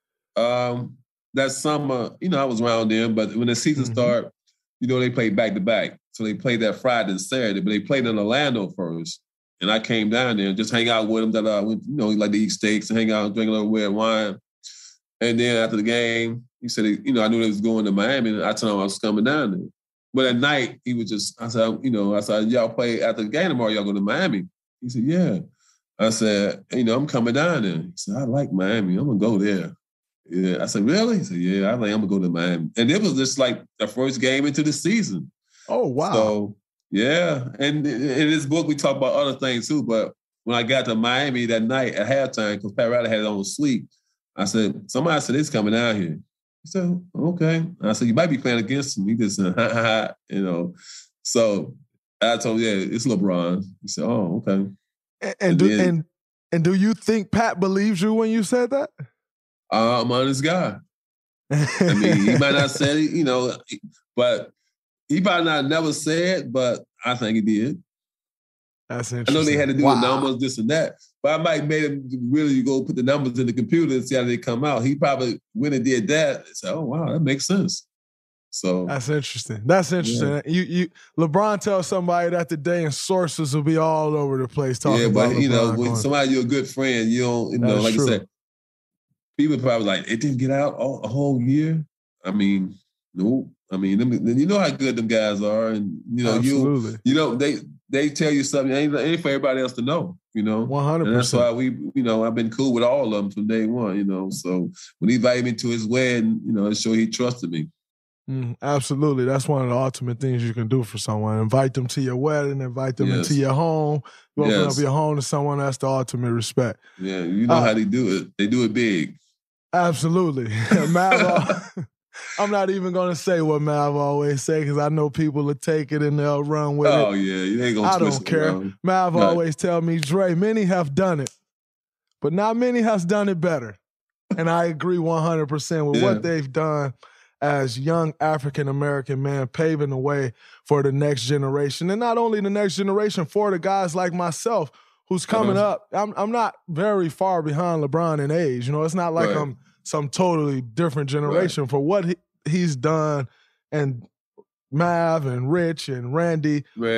That summer, I was around then, but when the season started, they played back-to-back. So they played that Friday and Saturday, but they played in Orlando first. And I came down there and just hang out with them. He liked to eat steaks and hang out and drink a little red wine. And then after the game, he said, I knew they was going to Miami, and I told him I was coming down there. But at night, he was just, I said, y'all play after the game tomorrow, y'all go to Miami. He said, yeah. I said, I'm coming down there. He said, I like Miami. I'm going to go there. Yeah. I said, really? He said, yeah, I'm going to go to Miami. And it was just like the first game into the season. Oh, wow. So, yeah. And in this book, we talk about other things too. But when I got to Miami that night at halftime, because Pat Riley had it on sleep, I said, somebody said, it's coming out here. He said, okay. I said, you might be playing against him. He just said, ha. So I told him, yeah, it's LeBron. He said, oh, okay. And do you think Pat believes you when you said that? I'm an honest guy. I mean, he might not say it, but he probably not never said, but I think he did. That's interesting. I know they had to do the numbers, this and that, but I might made him really go put the numbers in the computer and see how they come out. He probably went and did that and said, oh, wow, that makes sense. So that's interesting. Yeah. You LeBron tells somebody that today and sources will be all over the place talking about LeBron. Yeah, but when somebody you're a good friend, you don't, like true. I said, people probably like, it didn't get out a whole year. I mean, no. I mean, you know how good them guys are, and absolutely. They tell you something ain't for everybody else to know. 100%. And that's why I've been cool with all of them from day one. So when he invited me to his wedding, it showed he trusted me. Absolutely, that's one of the ultimate things you can do for someone. Invite them to your wedding, invite them into your home. You open up your home to someone. That's the ultimate respect. Yeah, how they do it. They do it big. Absolutely, Mav. I'm not even going to say what Mav always say because I know people will take it and they'll run with it. Oh, yeah. You ain't going to twist it. I don't care. Mav always tell me, Dre, many have done it, but not many has done it better. And I agree 100% with what they've done as young African-American men, paving the way for the next generation. And not only the next generation, for the guys like myself who's coming up. I'm not very far behind LeBron in age. It's not like I'm some totally different generation for what he's done, and Mav and Rich and Randy,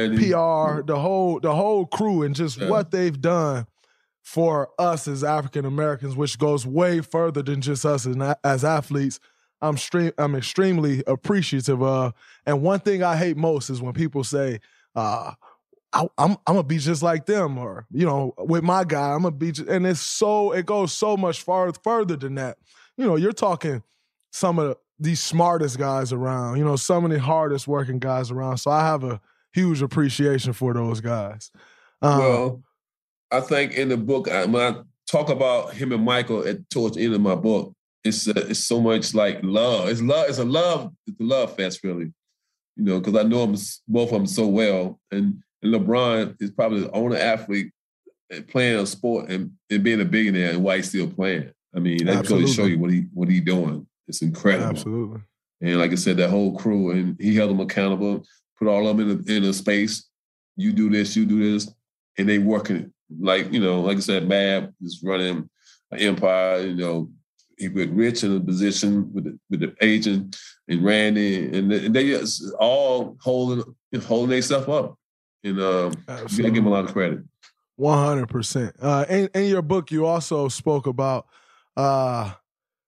PR, the whole crew, and just what they've done for us as African Americans, which goes way further than just us as athletes. I'm extremely appreciative of. And one thing I hate most is when people say, I'm gonna be just like them, or with my guy, I'm gonna be. And it goes so much further than that. You're talking some of the smartest guys around. Some of the hardest working guys around. So I have a huge appreciation for those guys. Well, I think in the book when I talk about him and Michael towards the end of my book, it's so much like love. It's a love fest, really. Because I know both of them so well, and LeBron is probably the only athlete playing a sport and being a billionaire and why he's still playing. I mean, that goes to show you what he doing. It's incredible. Absolutely. And like I said, that whole crew, and he held them accountable, put all of them in a space. You do this, and they working it. Like I said, Mab is running an empire. He put Rich in a position with the agent and Randy, and they just all holding themselves up. And you gotta give them a lot of credit. 100%. In your book, you also spoke about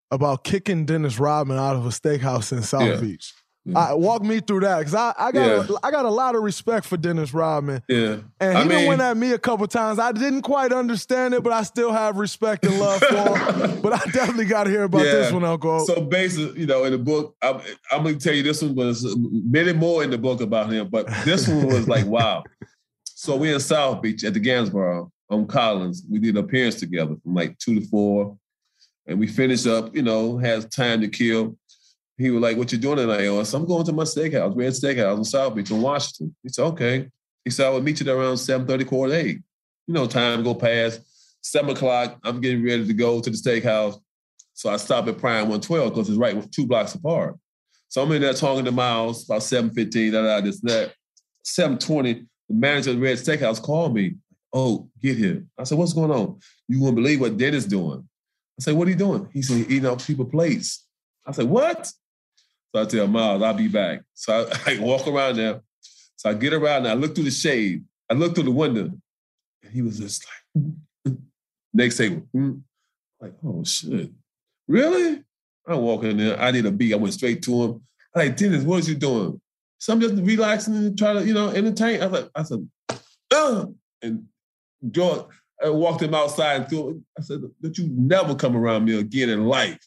about kicking Dennis Rodman out of a steakhouse in South Beach. Walk me through that, because I got a lot of respect for Dennis Rodman. Yeah, and he done went at me a couple times. I didn't quite understand it, but I still have respect and love for him. But I definitely got to hear about this one, Uncle. So basically, in the book, I'm going to tell you this one, but there's many more in the book about him. But this one was like, wow. So we're in South Beach at the Gansborough on Collins. We did an appearance together from like 2 to 4, and we finished up. Had time to kill. He was like, "What you doing tonight?" I said, "I'm going to my steakhouse. We're at steakhouse in South Beach in Washington." He said, "Okay." He said, "I will meet you there around 7:30, 7:45. Time go past. 7 o'clock, I'm getting ready to go to the steakhouse. So I stop at Prime 112 because it's right 2 blocks apart. So I'm in there talking to Miles about 7:15, this, that. 7:20, the manager of the Red Steakhouse called me. "Oh, get here." I said, "What's going on?" "You won't believe what Dennis doing." I said, "What are you doing?" He said, "Eating off people's plates." I said, "What?" So I tell Miles, "I'll be back." So I walk around there. So I get around and I look through the shade. I look through the window. And he was just like, next table. Like, "Oh, shit. Really?" I walk in there. I need a beat. I went straight to him. I'm like, "Dennis, what is you doing?" "So I'm just relaxing and trying to, entertain." I said, and George, I walked him outside and threw him. I said, "Don't you never come around me again in life."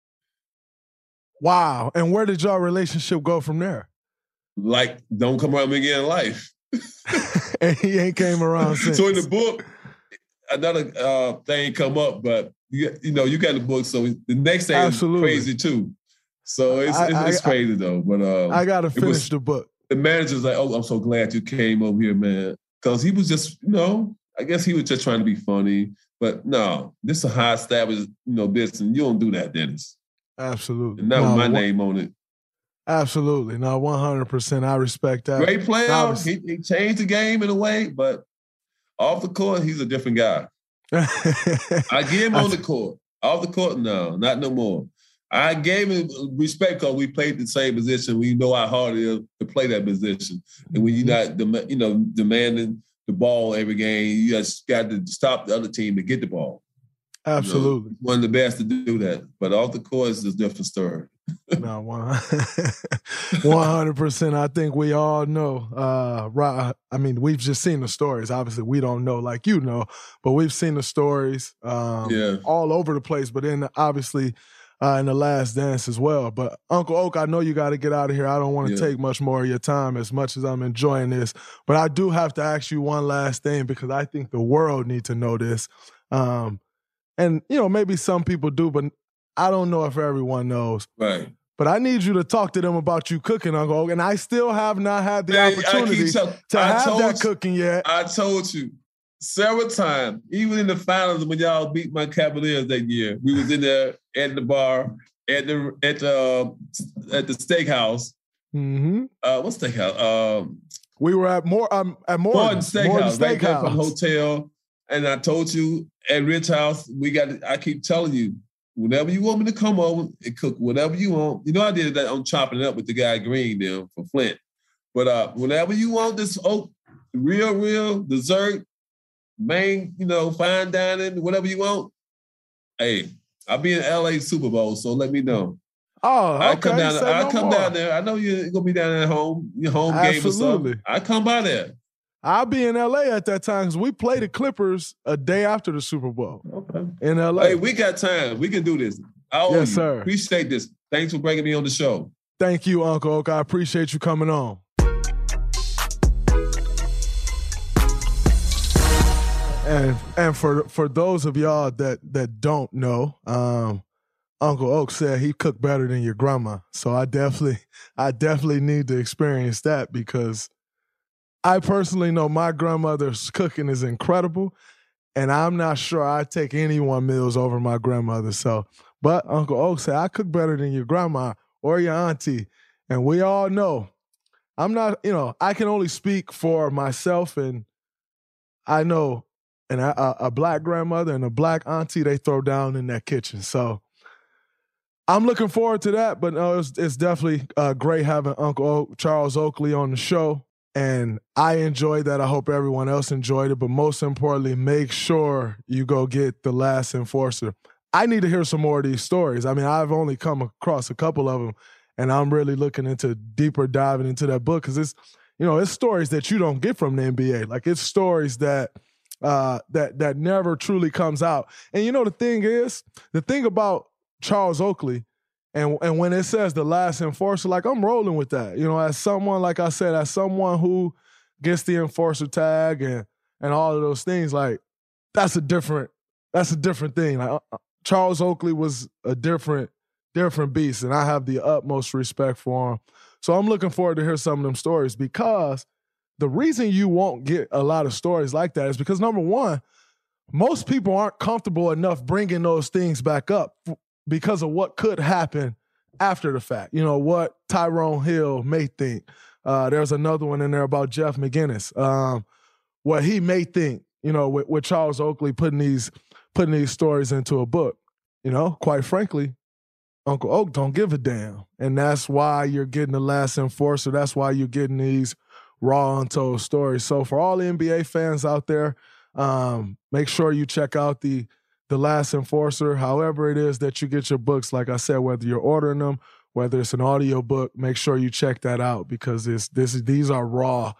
Wow. And where did your relationship go from there? Like, don't come around me again in life. And he ain't came around since. So in the book, another thing come up, but you got the book, so the next thing is crazy too. So it's crazy though. But I gotta finish the book. The manager's like, "Oh, I'm so glad you came over here, man," because he was just, I guess he was just trying to be funny. But no, this is a high established, business, and you don't do that, Dennis. Absolutely. And not with my name on it. Absolutely. No, 100%. I respect that. Great player. He changed the game in a way, but off the court, he's a different guy. I gave him on the court. Off the court, no, not no more. I gave him respect because we played the same position. We know how hard it is to play that position. And when you're not, demanding the ball every game, you just got to stop the other team to get the ball. Absolutely. One of the best to do that. But off the court is a different story. No, 100%. I think we all know. We've just seen the stories. Obviously, we don't know like but we've seen the stories all over the place. But then obviously in The Last Dance as well. But Uncle Oak, I know you got to get out of here. I don't want to take much more of your time as much as I'm enjoying this. But I do have to ask you one last thing because I think the world needs to know this. And, maybe some people do, but I don't know if everyone knows. Right. But I need you to talk to them about you cooking, Uncle Oak. And I still have not had the opportunity to have that cooking yet. I told you several times, even in the finals when y'all beat my Cavaliers that year, we was in there at the bar, at the steakhouse. Mm-hmm. What steakhouse? We were at Morton Steakhouse. Right there from the hotel. And I told you at Rich House, I keep telling you, whenever you want me to come over and cook whatever you want. I did that on Chopping It Up with the guy Green there for Flint. But whenever you want this real dessert, main, fine dining, whatever you want, hey, I'll be in LA Super Bowl, so let me know. Oh, okay. I come down there. I know you're going to be down there at home, your home game or something. I come by there. I'll be in LA at that time because we play the Clippers a day after the Super Bowl. Okay. In LA. Hey, we got time. We can do this. Yes, sir. Appreciate this. Thanks for bringing me on the show. Thank you, Uncle Oak. I appreciate you coming on. And for those of y'all that don't know, Uncle Oak said he cooked better than your grandma. So I definitely need to experience that because I personally know my grandmother's cooking is incredible, and I'm not sure I'd take anyone's meals over my grandmother. So, but Uncle Oak said, I cook better than your grandma or your auntie. And we all know, I'm not, I can only speak for myself, and I know a black grandmother and a black auntie, they throw down in that kitchen. So I'm looking forward to that, but no, it's definitely great having Uncle Charles Oakley on the show. And I enjoyed that. I hope everyone else enjoyed it. But most importantly, make sure you go get The Last Enforcer. I need to hear some more of these stories. I mean, I've only come across a couple of them, and I'm really looking into deeper diving into that book because it's, it's stories that you don't get from the NBA. Like, it's stories that never truly comes out. And the thing about Charles Oakley, and when it says the last enforcer, like, I'm rolling with that. As someone, like I said, as someone who gets the enforcer tag and all of those things, like, that's a different thing. Like, Charles Oakley was a different beast, and I have the utmost respect for him. So I'm looking forward to hear some of them stories, because the reason you won't get a lot of stories like that is because, number one, most people aren't comfortable enough bringing those things back up because of what could happen after the fact. What Tyrone Hill may think. There's another one in there about Jeff McGinnis. What he may think, with Charles Oakley putting these stories into a book. Quite frankly, Uncle Oak don't give a damn. And that's why you're getting The Last Enforcer. That's why you're getting these raw, untold stories. So for all the NBA fans out there, make sure you check out The Last Enforcer. However it is that you get your books, like I said, whether you're ordering them, whether it's an audio book, make sure you check that out, because these are raw,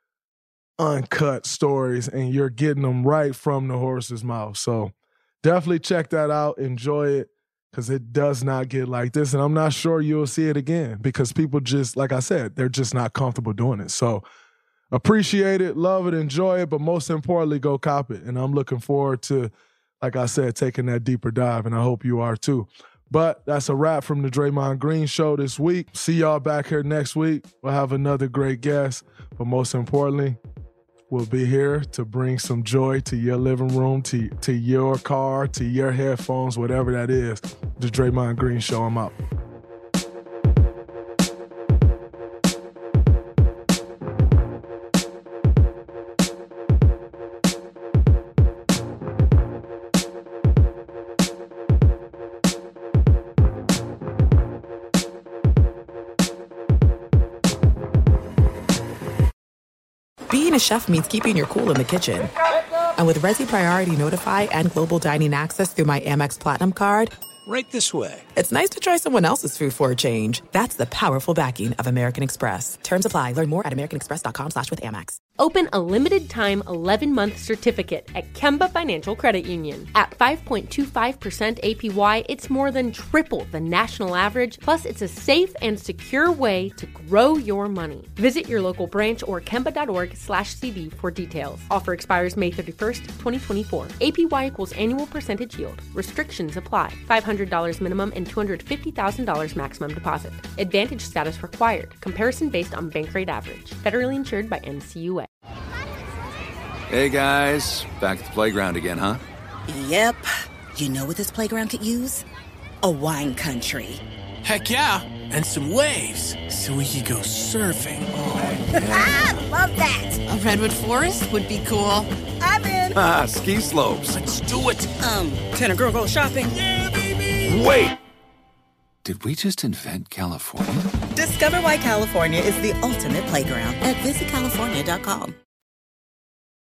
uncut stories, and you're getting them right from the horse's mouth. So definitely check that out. Enjoy it, because it does not get like this. And I'm not sure you'll see it again, because people just, like I said, they're just not comfortable doing it. So appreciate it, love it, enjoy it, but most importantly, go cop it. And I'm looking forward to, like I said, taking that deeper dive, and I hope you are too. But that's a wrap from the Draymond Green Show this week. See y'all back here next week. We'll have another great guest, but most importantly, we'll be here to bring some joy to your living room, to your car, to your headphones, whatever that is. The Draymond Green Show, I'm out. Being a chef means keeping your cool in the kitchen. And with Resi Priority Notify and Global Dining Access through my Amex Platinum card, right this way. It's nice to try someone else's food for a change. That's the powerful backing of American Express. Terms apply. Learn more at americanexpress.com/withAmex. Open a limited-time 11-month certificate at Kemba Financial Credit Union. At 5.25% APY, it's more than triple the national average, plus it's a safe and secure way to grow your money. Visit your local branch or kemba.org/cb for details. Offer expires May 31st, 2024. APY equals annual percentage yield. Restrictions apply. $500 minimum and $250,000 maximum deposit. Advantage status required. Comparison based on bank rate average. Federally insured by NCUA. Hey guys, back at the playground again, huh? Yep. You know what this playground could use? A wine country. Heck yeah, and some waves so we could go surfing. Oh, yeah. Love that. A redwood forest would be cool. I'm in. Ski slopes. Let's do it. Can a girl go shopping? Yeah, baby. Wait. Did we just invent California? Discover why California is the ultimate playground at visitcalifornia.com.